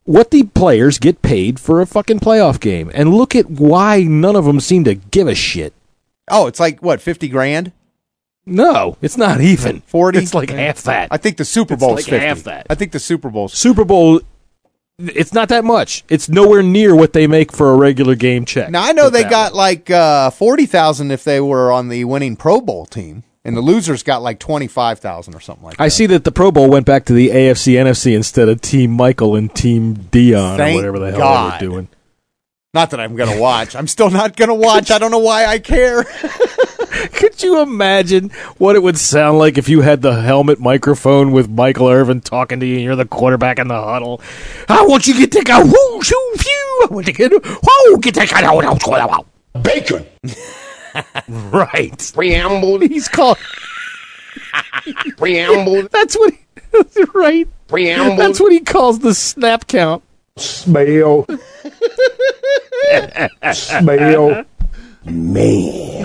Speaker 8: what the players get paid for a fucking playoff game, and look at why none of them seem to give a shit.
Speaker 4: Oh, it's like, what, 50 grand?
Speaker 8: No, it's not even
Speaker 4: 40.
Speaker 8: It's like half that.
Speaker 4: I think the Super Bowl's
Speaker 8: It's like
Speaker 4: 50.
Speaker 8: half that.
Speaker 4: I think the Super Bowl's
Speaker 8: Super Bowl. It's not that much. It's nowhere near what they make for a regular game check.
Speaker 4: Now I know they got like $40,000 if they were on the winning Pro Bowl team, and the losers got like $25,000 or something like that.
Speaker 8: I see that the Pro Bowl went back to the AFC NFC instead of Team Michael and Team Dion
Speaker 4: Thank
Speaker 8: or whatever the hell
Speaker 4: God.
Speaker 8: they were doing.
Speaker 4: Not that I'm going to watch. I'm still not going to watch. I don't know why I care.
Speaker 8: Could you imagine what it would sound like if you had the helmet microphone with Michael Irvin talking to you and you're the quarterback in the huddle? I want you to get that guy. Whoo, shoo, phew. I want to get, whoa, get that guy.
Speaker 1: Bacon.
Speaker 8: Right.
Speaker 1: Preamble.
Speaker 8: He's called.
Speaker 1: Preamble.
Speaker 8: That's what he, right.
Speaker 1: Preamble.
Speaker 8: That's what he calls the snap count.
Speaker 1: Smell. Smell.
Speaker 8: Man.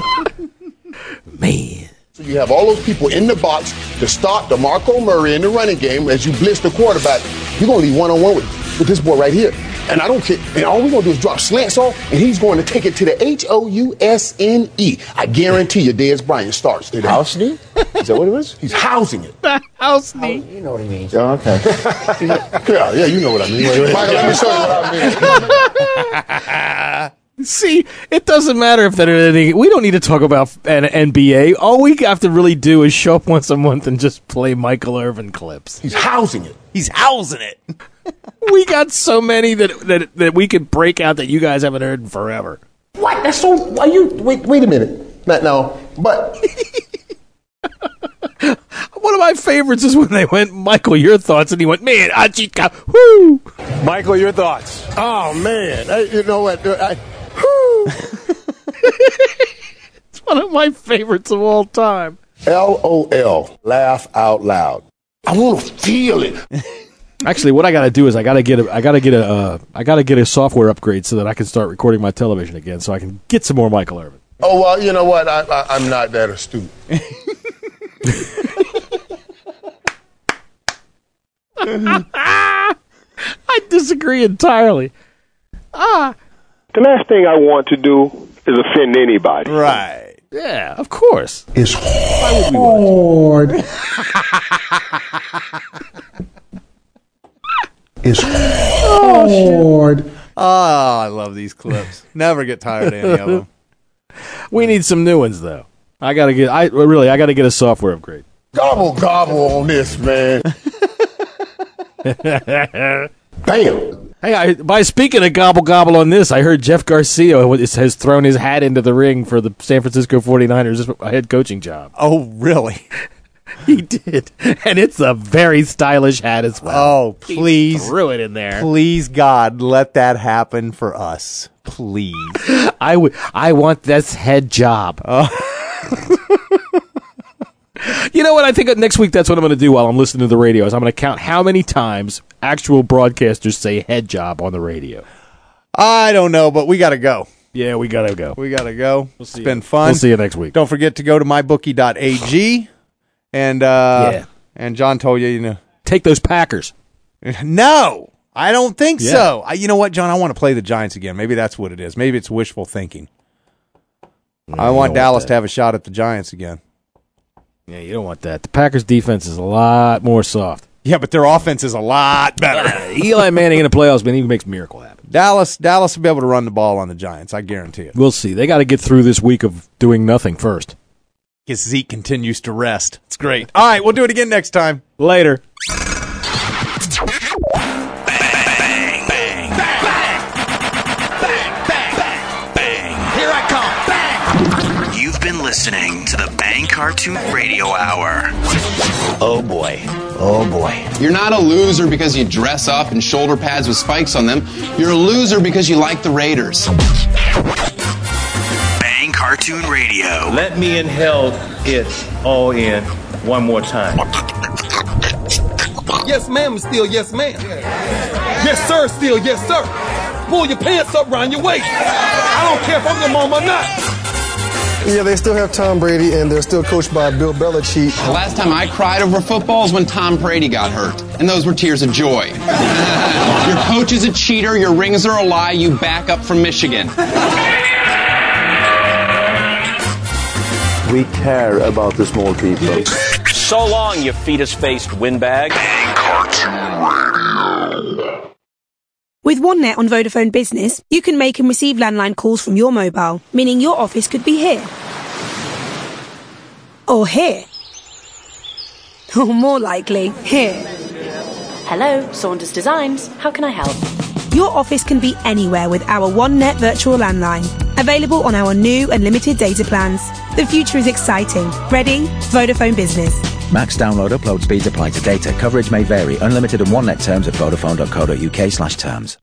Speaker 1: So you have all those people in the box to stop DeMarco Murray in the running game as you blitz the quarterback. You're going to leave one-on-one with this boy right here. And I don't care. And all we're going to do is drop slants off, and he's going to take it to the Housne. I guarantee you Dez Bryant starts today. Housne? Is that what it is? He's housing it.
Speaker 8: Housne.
Speaker 1: You know what he means. Oh, okay. yeah, you know what I mean. Michael, let me show you what I mean.
Speaker 8: See, it doesn't matter if they're anything. We don't need to talk about an NBA. All we have to really do is show up once a month and just play Michael Irvin clips.
Speaker 1: He's housing it.
Speaker 4: He's housing it.
Speaker 8: We got so many that we could break out that you guys haven't heard in forever.
Speaker 1: What? That's so. Why you? Wait a minute. No, but.
Speaker 8: One of my favorites is when they went, Michael, your thoughts, and he went, man, Achika, whoo.
Speaker 1: Michael, your thoughts. Oh man, you know what?
Speaker 8: It's one of my favorites of all time.
Speaker 1: LOL. Laugh out loud. I want to feel it.
Speaker 8: Actually, what I got to do is I got to get a software upgrade so that I can start recording my television again, so I can get some more Michael Irvin.
Speaker 1: Oh well, you know what? I'm not that astute.
Speaker 8: I disagree entirely.
Speaker 1: The last thing I want to do is offend anybody.
Speaker 4: Right.
Speaker 8: Yeah, of course.
Speaker 1: It's hard. It's hard.
Speaker 4: Oh, I love these clips. Never get tired of any of them.
Speaker 8: We need some new ones though. I gotta get a software upgrade.
Speaker 1: Gobble gobble on this, man. Bam.
Speaker 8: Hey, by speaking of gobble gobble on this, I heard Jeff Garcia has thrown his hat into the ring for the San Francisco 49ers head coaching job.
Speaker 4: Oh, really?
Speaker 8: He did. And it's a very stylish hat as well.
Speaker 4: Oh, please.
Speaker 8: He threw it in there.
Speaker 4: Please, God, let that happen for us. Please.
Speaker 8: I want this head job. You know what? I think next week that's what I'm going to do while I'm listening to the radio is I'm going to count how many times actual broadcasters say head job on the radio.
Speaker 4: I don't know, but we got to go.
Speaker 8: Yeah, we got to go.
Speaker 4: We got to go. It's been fun.
Speaker 8: We'll see you next week.
Speaker 4: Don't forget to go to mybookie.ag. And John told you,
Speaker 8: take those Packers.
Speaker 4: No, I don't think so. You know what, John? I want to play the Giants again. Maybe that's what it is. Maybe it's wishful thinking. I want Dallas to have a shot at the Giants again.
Speaker 8: Yeah, you don't want that. The Packers' defense is a lot more soft.
Speaker 4: Yeah, but their offense is a lot better.
Speaker 8: Eli Manning in the playoffs, man, he makes a miracle happen.
Speaker 4: Dallas will be able to run the ball on the Giants. I guarantee it.
Speaker 8: We'll see. They got to get through this week of doing nothing first.
Speaker 4: Because Zeke continues to rest. It's great. All right, we'll do it again next time.
Speaker 8: Later.
Speaker 2: You've been listening to the Bang Cartoon Radio Hour.
Speaker 10: Oh boy. Oh boy. You're not a loser because you dress up in shoulder pads with spikes on them. You're a loser because you like the Raiders.
Speaker 2: Bang Cartoon Radio.
Speaker 14: Let me inhale it all in one more time.
Speaker 11: Yes, ma'am, still yes, ma'am. Yes, sir, still yes, sir. Pull your pants up around your waist. I don't care if I'm your mom or not.
Speaker 15: Yeah, they still have Tom Brady, and they're still coached by Bill Belichick.
Speaker 10: The last time I cried over football is when Tom Brady got hurt, and those were tears of joy. Your coach is a cheater, your rings are a lie, you back up from Michigan.
Speaker 14: We care about the small people.
Speaker 16: So long, you fetus-faced windbag.
Speaker 17: With OneNet on Vodafone Business, you can make and receive landline calls from your mobile, meaning your office could be here. Or here. Or more likely, here.
Speaker 21: Hello, Saunders Designs. How can I help?
Speaker 17: Your office can be anywhere with our OneNet virtual landline. Available on our new unlimited data plans. The future is exciting. Ready? Vodafone Business.
Speaker 22: Max download upload speeds apply to data. Coverage may vary. Unlimited and OneNet terms at vodafone.co.uk/terms.